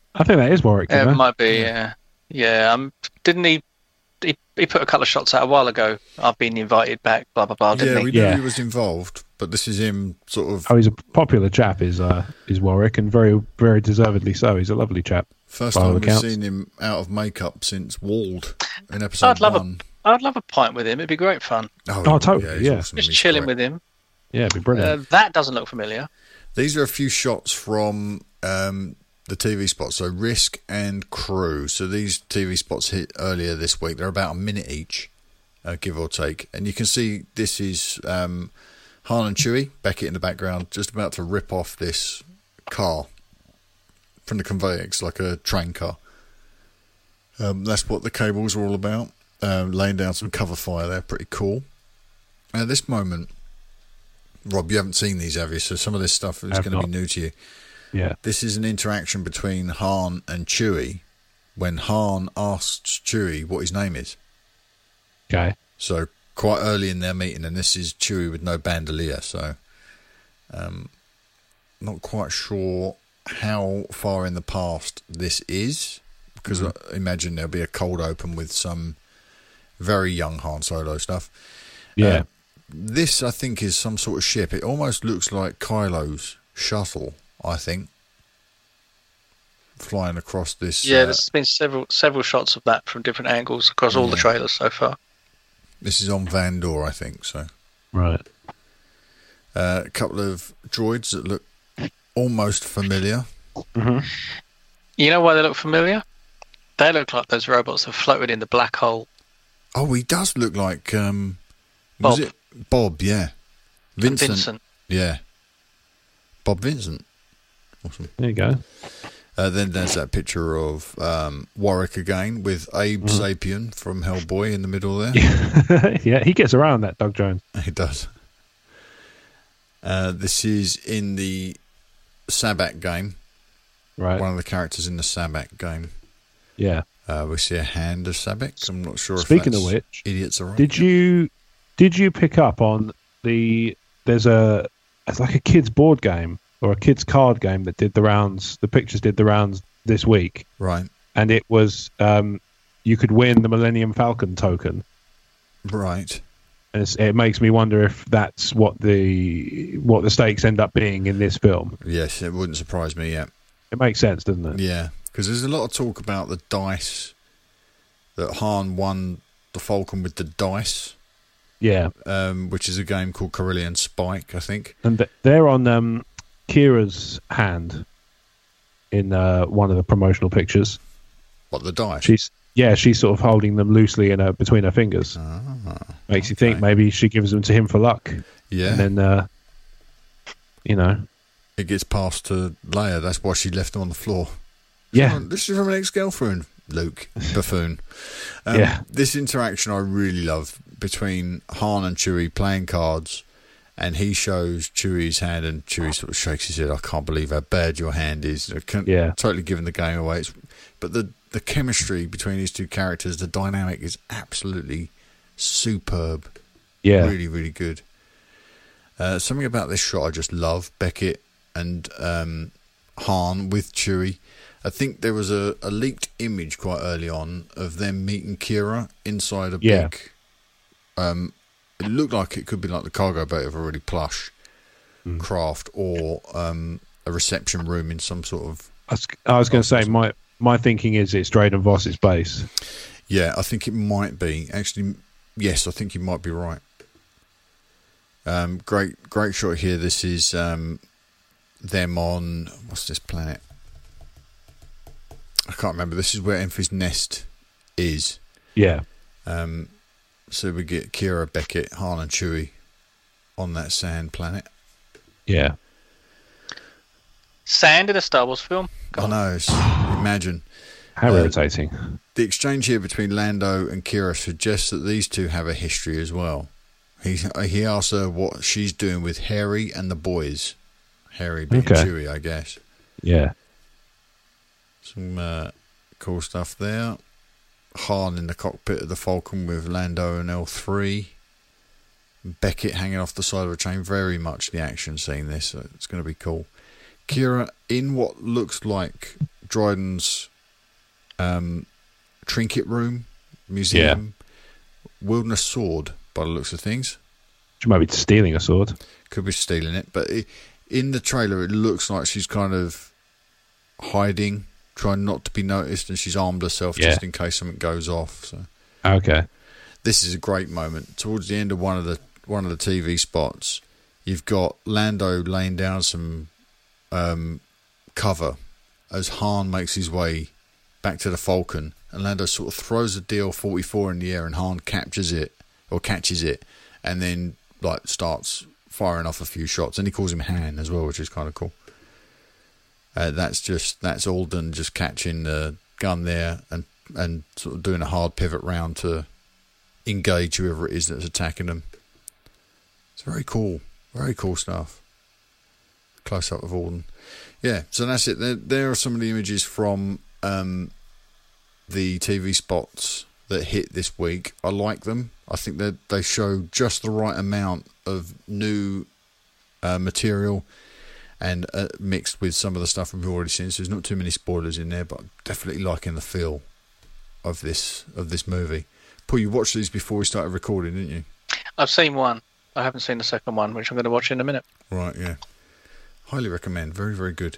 I think that is Warwick. Yeah, It it might be. Yeah, yeah. Um, didn't he, he? He put a couple of shots out a while ago. I've been invited back. Blah blah blah. Didn't Yeah, he? we knew Yeah. he was involved, but this is him sort of Oh, he's a popular chap. Is uh, is Warwick, and very very deservedly so. He's a lovely chap. first by all time we've accounts. seen him out of makeup since Walled in episode I'd love one. a, I'd love a pint with him. It'd be great fun. Oh, totally, he's yeah. awesome. Just He's chilling great. with him. Yeah, it'd be brilliant. Uh, that doesn't look familiar. These are a few shots from um, the T V spots. So Risk and Crew. So these T V spots hit earlier this week. They're about a minute each, uh, give or take. And you can see this is um, Han and Chewie, Beckett in the background, just about to rip off this car from the conveyor. It's like a train car. Um, that's what the cables are all about. Um, laying down some cover fire there. Pretty cool. At this moment, Rob, you haven't seen these, have you? So some of this stuff is Have going to be not. new to you. Yeah. This is an interaction between Han and Chewie when Han asks Chewie what his name is. Okay. So quite early in their meeting, and this is Chewie with no bandolier, so um, not quite sure how far in the past this is, because Mm-hmm. I imagine there'll be a cold open with some very young Han Solo stuff. Yeah. Uh, this, I think, is some sort of ship. It almost looks like Kylo's shuttle, I think, flying across this. Yeah, uh, there's been several several shots of that from different angles across all the Yeah. trailers so far. This is on Vandor, I think. So, Right. uh, a couple of droids that look almost familiar. Mm-hmm. You know why they look familiar? They look like those robots that floated in the black hole. Oh, he does look like um, was Bob. it Bob? Yeah, Vincent. Vincent. Yeah, Bob Vincent. Awesome. There you go. Uh, then there's that picture of um, Warwick again with Abe Mm-hmm. Sapien from Hellboy in the middle there. Yeah, he gets around that, Doug Jones. He does. Uh, this is in the Sabak game. Right. One of the characters in the Sabak game. Yeah. Uh, we see a hand of Sabak. I'm not sure Speaking if of that's which, idiots are right. Did you did you pick up on the there's a it's like a kids board game or a kids card game that did the rounds, the pictures did the rounds this week, Right, and it was um you could win the Millennium Falcon token, right. and it's, it makes me wonder if that's what the what the stakes end up being in this film. Yes, it wouldn't surprise me yet. It makes sense, doesn't it? Yeah, because there's a lot of talk about the dice, that Han won the Falcon with the dice, Yeah, um, which is a game called Carillion Spike, I think. and th- they're on um Kira's hand in uh, one of the promotional pictures. What, the dice? She's yeah, she's sort of holding them loosely in her between her fingers. Ah, Makes you think okay. maybe she gives them to him for luck, Yeah, and then uh, you know, it gets passed to Leia. That's why she left them on the floor. yeah, Oh, this is from an ex-girlfriend, Luke, buffoon. Um, Yeah. This interaction I really love between Han and Chewie playing cards, and he shows Chewie's hand, and Chewie sort of shakes his head. I can't believe how bad your hand is. I can't- Yeah. Totally giving the game away. It's, but the, the chemistry between these two characters, the dynamic is absolutely superb. yeah, Really, really good. Uh, something about this shot I just love. Beckett and um, Han with Chewie. I think there was a, a leaked image quite early on of them meeting Kira inside a Yeah. big... Um, it looked like it could be like the cargo boat of a really plush Mm. craft, or um, a reception room in some sort of... I was, I was going to say my my thinking is it's Drayden Voss's base. Yeah, I think it might be. Actually, yes, I think you might be right. Um, great, great shot here. This is um, them on, what's this planet? I can't remember. This is where Enfys Nest is. Yeah, Um, so we get Kira, Beckett, Han, and Chewie on that sand planet. yeah, Sand in a Star Wars film? I know. It's, imagine. how Uh, irritating. The exchange here between Lando and Kira suggests that these two have a history as well. He he asks her what she's doing with Harry and the boys. Harry being Okay. Chewie, I guess. Yeah, Some uh, cool stuff there. Han in the cockpit of the Falcon with Lando and L three. Beckett hanging off the side of a train. Very much the action scene this. So it's going to be cool. Kira in what looks like Dryden's um, trinket room, museum, yeah. Wilderness sword, by the looks of things. She might be stealing a sword. Could be stealing it, but it, in the trailer, it looks like she's kind of hiding, trying not to be noticed, and she's armed herself yeah. just in case something goes off. So, okay, this is a great moment. Towards the end of one of the one of the T V spots, you've got Lando laying down some um, cover as Han makes his way back to the Falcon, and Lando sort of throws a D L forty-four in the air, and Han captures it or catches it, and then like starts firing off a few shots, and he calls him Han as well, which is kind of cool. Uh, that's just that's Alden just catching the gun there and and sort of doing a hard pivot round to engage whoever it is that's attacking them. It's very cool, very cool stuff. Close up of Alden. Yeah, so that's it. There, there are some of the images from um, the T V spots that hit this week. I like them. I think that they show just the right amount of new uh, material and uh, mixed with some of the stuff we've already seen. So there's not too many spoilers in there, but I'm definitely liking the feel of this of this movie. Paul, you watched these before we started recording, didn't you? I've seen one. I haven't seen the second one, which I'm going to watch in a minute. Right, yeah. Highly recommend. Very, very good.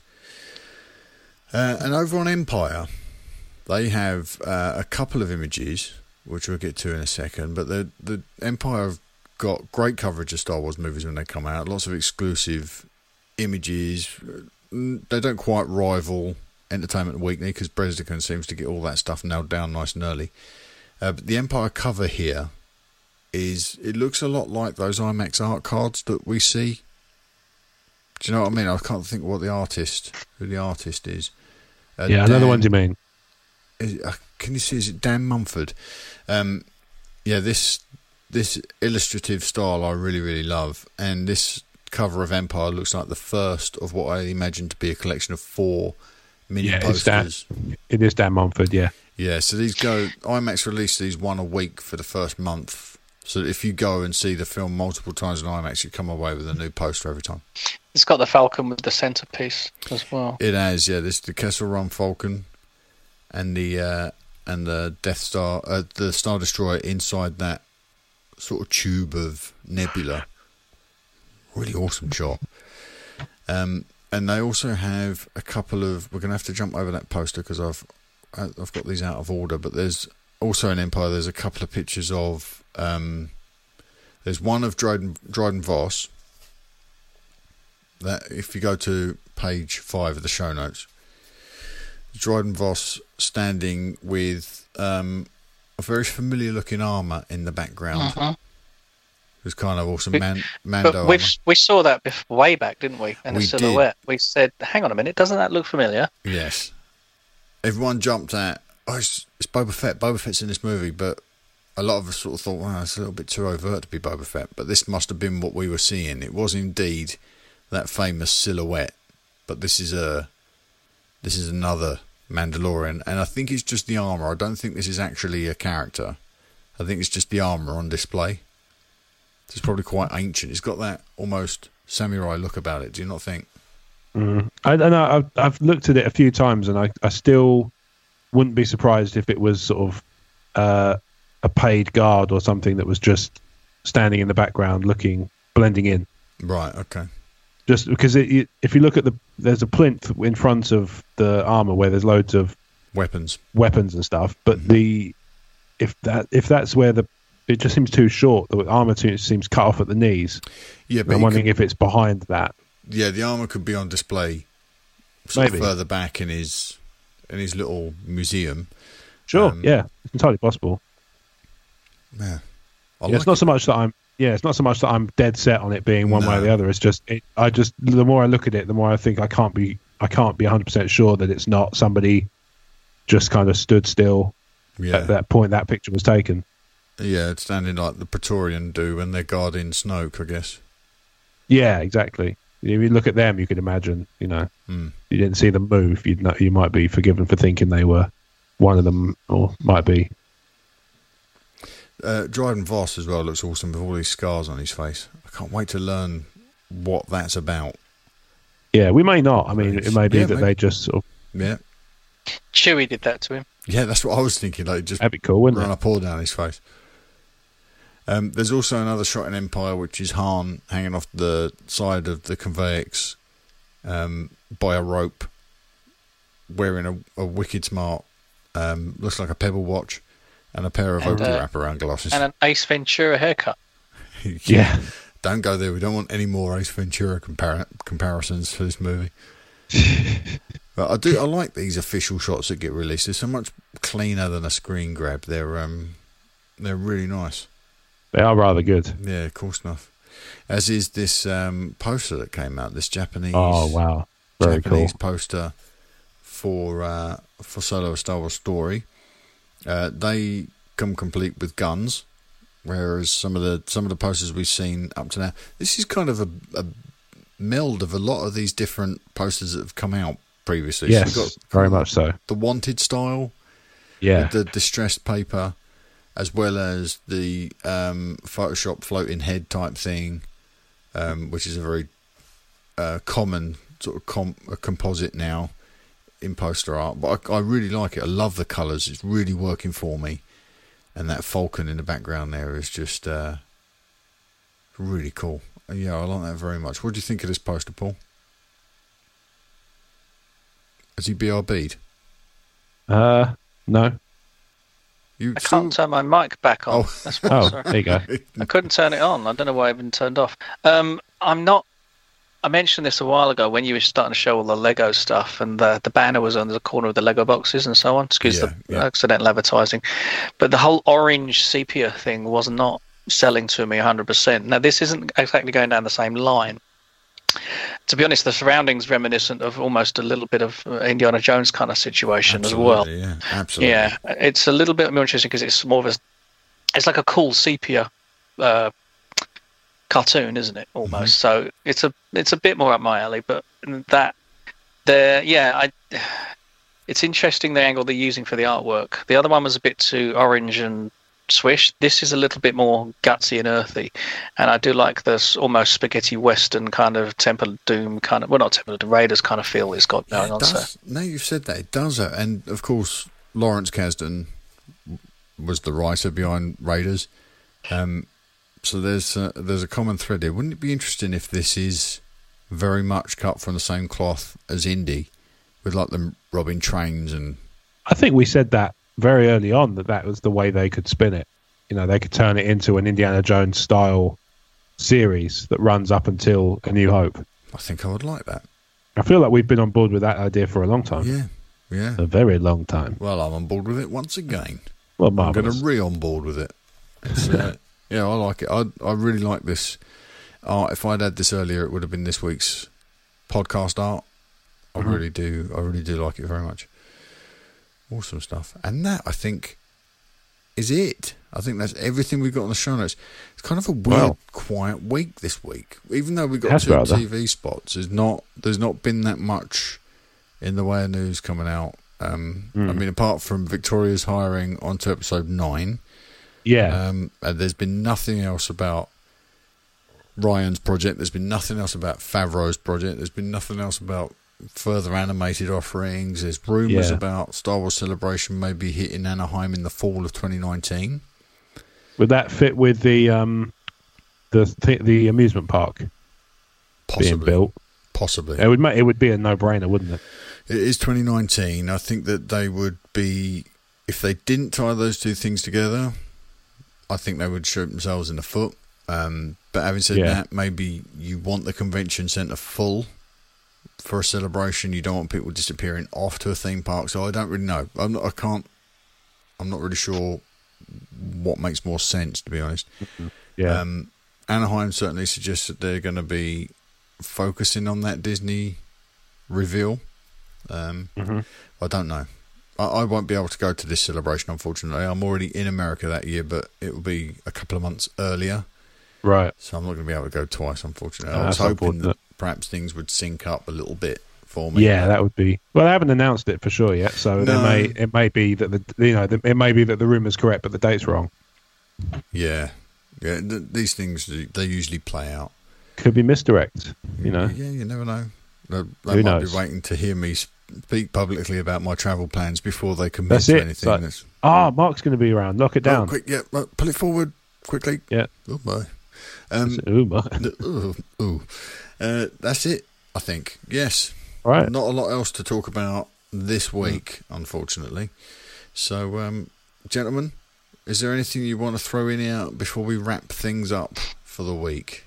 Uh, and over on Empire, they have uh, a couple of images, which we'll get to in a second, but the, the Empire have got great coverage of Star Wars movies when they come out. Lots of exclusive images. They don't quite rival Entertainment Weekly because Bresdickan seems to get all that stuff nailed down nice and early. Uh, but the Empire cover here is, it looks a lot like those IMAX art cards that we see. Do you know what I mean? I can't think what the artist, who the artist is. Uh, yeah, Dan, I know the ones you mean. Is, uh, can you see, is it Dan Mumford? Um, yeah, this this illustrative style I really, really love. And this cover of Empire looks like the first of what I imagine to be a collection of four mini yeah, posters. It's Dan, it is Dan Mumford, yeah. Yeah, so these go, IMAX released these one a week for the first month. So if you go and see the film multiple times in IMAX, you come away with a new poster every time. It's got the Falcon with the centerpiece as well. It has, yeah. This is the Kessel Run Falcon and the uh, and the Death Star, uh, the Star Destroyer inside that sort of tube of nebula. Really awesome shot. Um, and they also have a couple of. We're going to have to jump over that poster because I've I've got these out of order. But there's also in Empire. There's a couple of pictures of. Um, there's one of Dryden Dryden Voss. That if you go to page five of the show notes, Dryden Voss standing with um, a very familiar looking armour in the background. Uh-huh. It was kind of awesome. Man, Mando but we've, we saw that before, way back, didn't we? In we a silhouette. Did. We said, hang on a minute, doesn't that look familiar? Yes. Everyone jumped at, oh, it's, it's Boba Fett. Boba Fett's in this movie, but a lot of us sort of thought, well, it's a little bit too overt to be Boba Fett. But this must have been what we were seeing. It was indeed that famous silhouette, but this is a this is another Mandalorian, and I think it's just the armor. I don't think this is actually a character. I think it's just the armor on display. It's probably quite ancient. It's got that almost samurai look about it. Do you not think? Mm. I don't know. I've, I've looked at it a few times, and I, I still wouldn't be surprised if it was sort of uh, a paid guard or something that was just standing in the background, looking, blending in. Right. Okay. Just because it, it, if you look at the, there's a plinth in front of the armor where there's loads of weapons, weapons and stuff. But mm-hmm. the if that if that's where the it just seems too short. The armor too, seems cut off at the knees. Yeah, but I'm wondering could, if it's behind that. Yeah, the armor could be on display, sort Maybe of further back in his in his little museum. Sure. Um, yeah, it's entirely possible. Yeah, yeah like it's not it. so much that I'm. Yeah, it's not so much that I'm dead set on it being one no. way or the other. It's just, it, I just, the more I look at it, the more I think I can't be, I can't be one hundred percent sure that it's not somebody just kind of stood still yeah. at that point that picture was taken. Yeah, it's standing like the Praetorian do when they're guarding Snoke, I guess. Yeah, exactly. If you look at them, you could imagine, you know, mm. you didn't see them move, you'd know, you might be forgiven for thinking they were one of them, or might be. Uh, Dryden Voss as well looks awesome with all these scars on his face. I can't wait to learn what that's about. Yeah, we may not. I mean, it may be yeah, that maybe. they just sort of yeah. Chewie did that to him. Yeah, that's what I was thinking. Like, just That'd be cool, wouldn't run it? a paw down his face. Um, there's also another shot in Empire, which is Han hanging off the side of the Convex um, by a rope, wearing a, a wicked smart, um, looks like a pebble watch, and a pair of And, Oakley uh, wraparound glasses. And an Ace Ventura haircut. Yeah. Don't go there. We don't want any more Ace Ventura compar- comparisons for this movie. But I do. I like these official shots that get released. They're so much cleaner than a screen grab. They're um, they're really nice. They are rather good. Yeah, of course enough. As is this um, poster that came out. This Japanese. Oh, wow. Very Japanese cool. poster for uh, for Solo: A Star Wars Story. Uh, they come complete with guns, whereas some of the some of the posters we've seen up to now, this is kind of a, a meld of a lot of these different posters that have come out previously. Yes, so we've got very much so. the Wanted style, Yeah. with the distressed paper, as well as the um, Photoshop floating head type thing, um, which is a very uh, common sort of com- a composite now in poster art. But I, I really like it. I love the colours. It's really working for me. And that falcon in the background there is just uh, really cool. Yeah, I like that very much. What do you think of this poster, Paul? Has he B R B'd? Uh, no. You I can't still- turn my mic back on. Oh. That's what, Oh, sorry. there you go. I couldn't turn it on. I don't know why I even turned off. Um, I'm not. I mentioned this a while ago when you were starting to show all the Lego stuff, and the the banner was on the corner of the Lego boxes and so on. Excuse Yeah, the yeah. accidental advertising, but the whole orange sepia thing was not selling to me one hundred percent. Now this isn't exactly going down the same line. To be honest, the surroundings reminiscent of almost a little bit of uh, Indiana Jones kind of situation as well. Absolutely, yeah, absolutely. Yeah, it's a little bit more interesting because it's more of a, it's like a cool sepia uh, cartoon, isn't it? Almost. So it's a it's a bit more up my alley. But that there, yeah, I. It's interesting the angle they're using for the artwork. The other one was a bit too orange and swish. This is a little bit more gutsy and earthy, and I do like this almost spaghetti western kind of Temple of Doom kind of, well, not Temple of Doom, Raiders kind of feel it's got Yeah, going it on. does. So Now you've said that, it does that. And of course, Lawrence Kasdan was the writer behind Raiders. Um, so there's a, there's a common thread here. Wouldn't it be interesting if this is very much cut from the same cloth as Indy, with like them robbing trains and I think we said that very early on that that was the way they could spin it. You know, they could turn it into an Indiana Jones style series that runs up until A New Hope. I think I would like that. I feel like we've been on board with that idea for a long time. Yeah, yeah. A very long time. Well, I'm on board with it once again. Well, I'm going marvelous. to re on board with it. It's, uh, yeah, I like it. I I really like this art. If I'd had this earlier, it would have been this week's podcast art. I Mhm. really do. I really do like it very much. Awesome stuff. And that, I think, is it. I think that's everything we've got on the show notes. It's kind of a weird, Wow. quiet week this week. Even though we've got Has two rather. T V spots, there's not there's not been that much in the way of news coming out. Um, Mm. I mean, apart from Victoria's hiring onto episode nine, Yeah. um, and there's been nothing else about Ryan's project. There's been nothing else about Favreau's project. There's been nothing else about further animated offerings. There's rumours Yeah. about Star Wars Celebration maybe hitting Anaheim in the fall of twenty nineteen. Would that fit with the um the th- the amusement park being Possibly. built? Possibly. It would ma- it would be a no brainer, wouldn't it? It is twenty nineteen. I think that they would be, if they didn't tie those two things together, I think they would shoot themselves in the foot. Um, but having said Yeah. that, maybe you want the convention centre full for a celebration. You don't want people disappearing off to a theme park. So I don't really know. I'm not, I can't. I'm not really sure what makes more sense, to be honest. Yeah. Um, Anaheim certainly suggests that they're going to be focusing on that Disney reveal. Um, Mhm. I don't know. I, I won't be able to go to this celebration, unfortunately. I'm already in America that year, but it will be a couple of months earlier, Right. so I'm not going to be able to go twice, unfortunately. Oh, I was that's hoping unfortunate. that perhaps things would sync up a little bit for me. Yeah, that would be. Well, they haven't announced it for sure yet, so No. it may it may be that the you know the, it may be that the rumor's correct, but the date's wrong. Yeah. Yeah, th- these things, they usually play out. Could be misdirect. You know. Yeah, you never know. They, they Who might knows? be waiting to hear me speak publicly about my travel plans before they commit That's to it. anything. Like, That's, ah, oh, Mark's going to be around. Lock it oh, down. quick, yeah, look, pull it forward quickly. Yeah. Oh, my. Um, Ooh, my. ooh, ooh. Uh, that's it, I think. Yes. All right. Not a lot else to talk about this week, mm. unfortunately. So, um, gentlemen, is there anything you want to throw in out before we wrap things up for the week?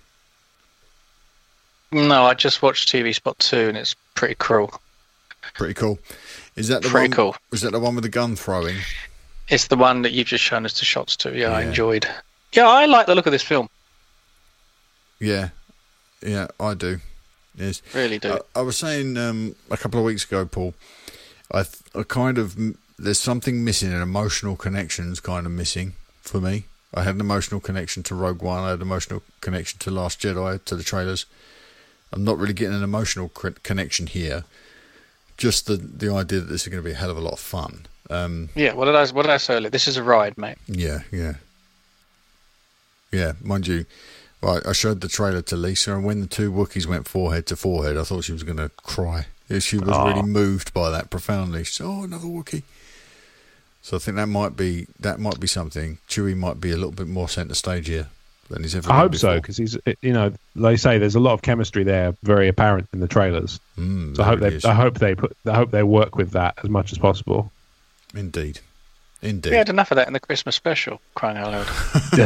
No, I just watched T V Spot two, and it's pretty cruel. Pretty cool. Is that the pretty one? Cool. Is that the one with the gun throwing? It's the one that you've just shown us the shots to. Yeah, yeah. I enjoyed. Yeah, I like the look of this film. Yeah, yeah, I do. Yes, really do. I, I was saying um, a couple of weeks ago, Paul. I, th- I kind of there's something missing, an emotional connection's kind of missing for me. I had an emotional connection to Rogue One. I had an emotional connection to Last Jedi, to the trailers. I'm not really getting an emotional cr- connection here. Just the the idea that this is going to be a hell of a lot of fun. Um, yeah, what did I what did I say earlier? This is a ride, mate. Yeah, yeah, yeah. Mind you, well, I showed the trailer to Lisa, and when the two Wookiees went forehead to forehead, I thought she was going to cry. She was Aww. really moved by that profoundly. She said, "Oh, another Wookiee." So I think that might be that might be something. Chewie might be a little bit more centre stage here than he's ever. I been hope before. so, because he's, you know, they say there's a lot of chemistry there, very apparent in the trailers. Mm, so I hope really they, is. I hope they put, I hope they work with that as much as possible. Indeed, indeed. We had enough of that in the Christmas special. Crying out loud.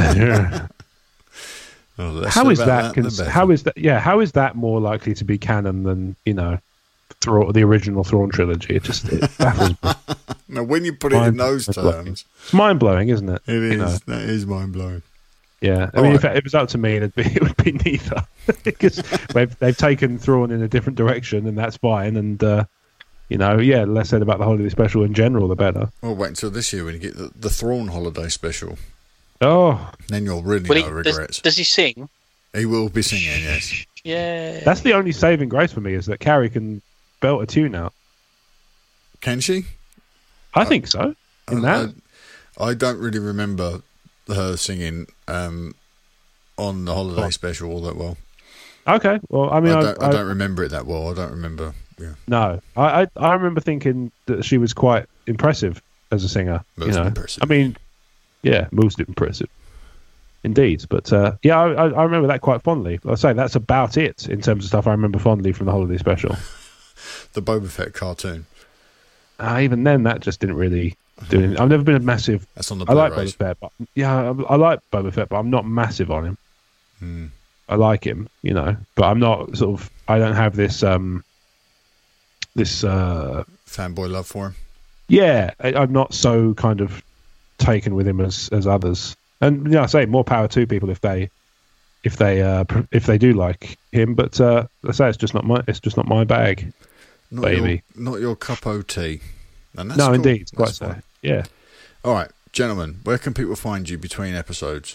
Oh, less how is about that? that the cons- better. how is that? Yeah, how is that more likely to be canon than, you know, Thra- the original Thrawn trilogy? It just it baffles me. Now, when you put it in Mind- those terms, It's mind blowing, isn't it? it is. You know? That is mind blowing. Yeah, I All mean, right. if it was up to me, it'd be, it would be neither, because they've they've taken Thrawn in a different direction, and that's fine. And uh, you know, yeah, the less said about the holiday special in general, the better. Well, wait until this year when you get the, the Thrawn holiday special. Oh, Then you'll really Well, know he, regrets. does, does he sing? He will be singing, yes. Yeah. that's the only saving grace for me, is that Carrie can belt a tune out. Can she? I think so. In I, that, I, I don't really remember her singing um, on the holiday Oh. special all that well. okay. Well, I mean, I I, don't, I, I- don't remember it that well. I don't remember. Yeah, no, I, I I remember thinking that she was quite impressive as a singer. Most you know, impressive. I mean, yeah, most impressive. Indeed, but uh, yeah, I, I I remember that quite fondly. Like I say, that's about it in terms of stuff I remember fondly from the holiday special. the Boba Fett cartoon. Uh, even then, that just didn't really do anything. I've never been a massive. That's on the I like Boba Blu-rays. Fett, but yeah, I, I like Boba Fett, but I'm not massive on him. Hmm. I like him, you know, but I'm not sort of. I don't have this um, this uh, Fanboy love for him. yeah. I, I'm not so kind of taken with him as as others. And you know, I say more power to people if they if they uh, pr- if they do like him. But uh, I say it's just not my it's just not my bag. Not Baby. Your, not your cup of tea. And that's no, cool. indeed, quite That's so. fine. Yeah. All right, gentlemen, where can people find you between episodes?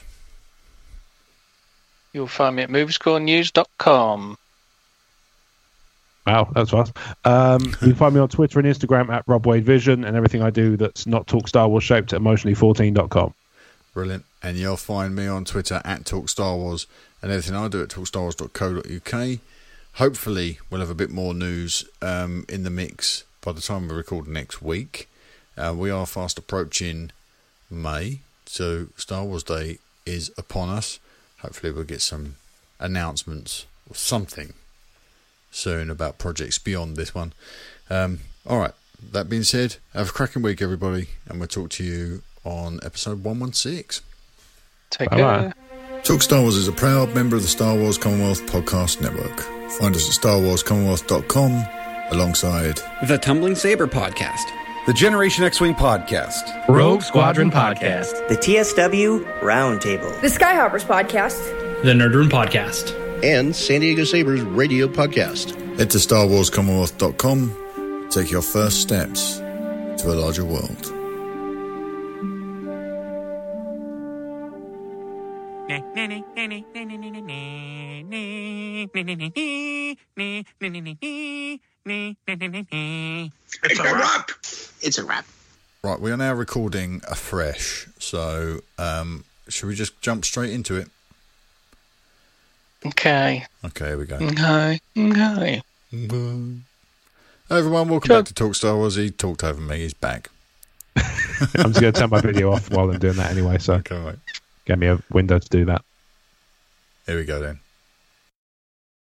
You'll find me at moviescore news dot com. Wow, that's fast. Um, you can find me on Twitter and Instagram at Rob Wade Vision, and everything I do that's not Talk Star Wars shaped at emotionally fourteen dot com. Brilliant. And you'll find me on Twitter at Talk Star Wars, and everything I do at talk star wars dot co dot uk. Hopefully, we'll have a bit more news um, in the mix by the time we record next week. Uh, we are fast approaching May, so Star Wars Day is upon us. Hopefully, we'll get some announcements or something soon about projects beyond this one. Um, all right. That being said, have a cracking week, everybody, and we'll talk to you on episode one sixteen. Take Bye-bye. care. Talk Star Wars is a proud member of the Star Wars Commonwealth Podcast Network. Find us at star wars commonwealth dot com alongside The Tumbling Saber Podcast. The Generation X-Wing Podcast. Rogue Squadron Podcast. The T S W Roundtable. The Skyhoppers Podcast. The Nerd Room Podcast. And San Diego Sabres Radio Podcast. Head to star wars commonwealth dot com. Take your first steps to a larger world. It's a wrap. It's a wrap. Right, we are now recording afresh, so um, should we just jump straight into it? Okay. Okay, here we go. Okay. Okay. Hey everyone, welcome Sure. back to Talk Star Wars. He talked over me. He's back. I'm just going to turn my video off while I'm doing that anyway, so Okay, right. give me a window to do that. Here we go then.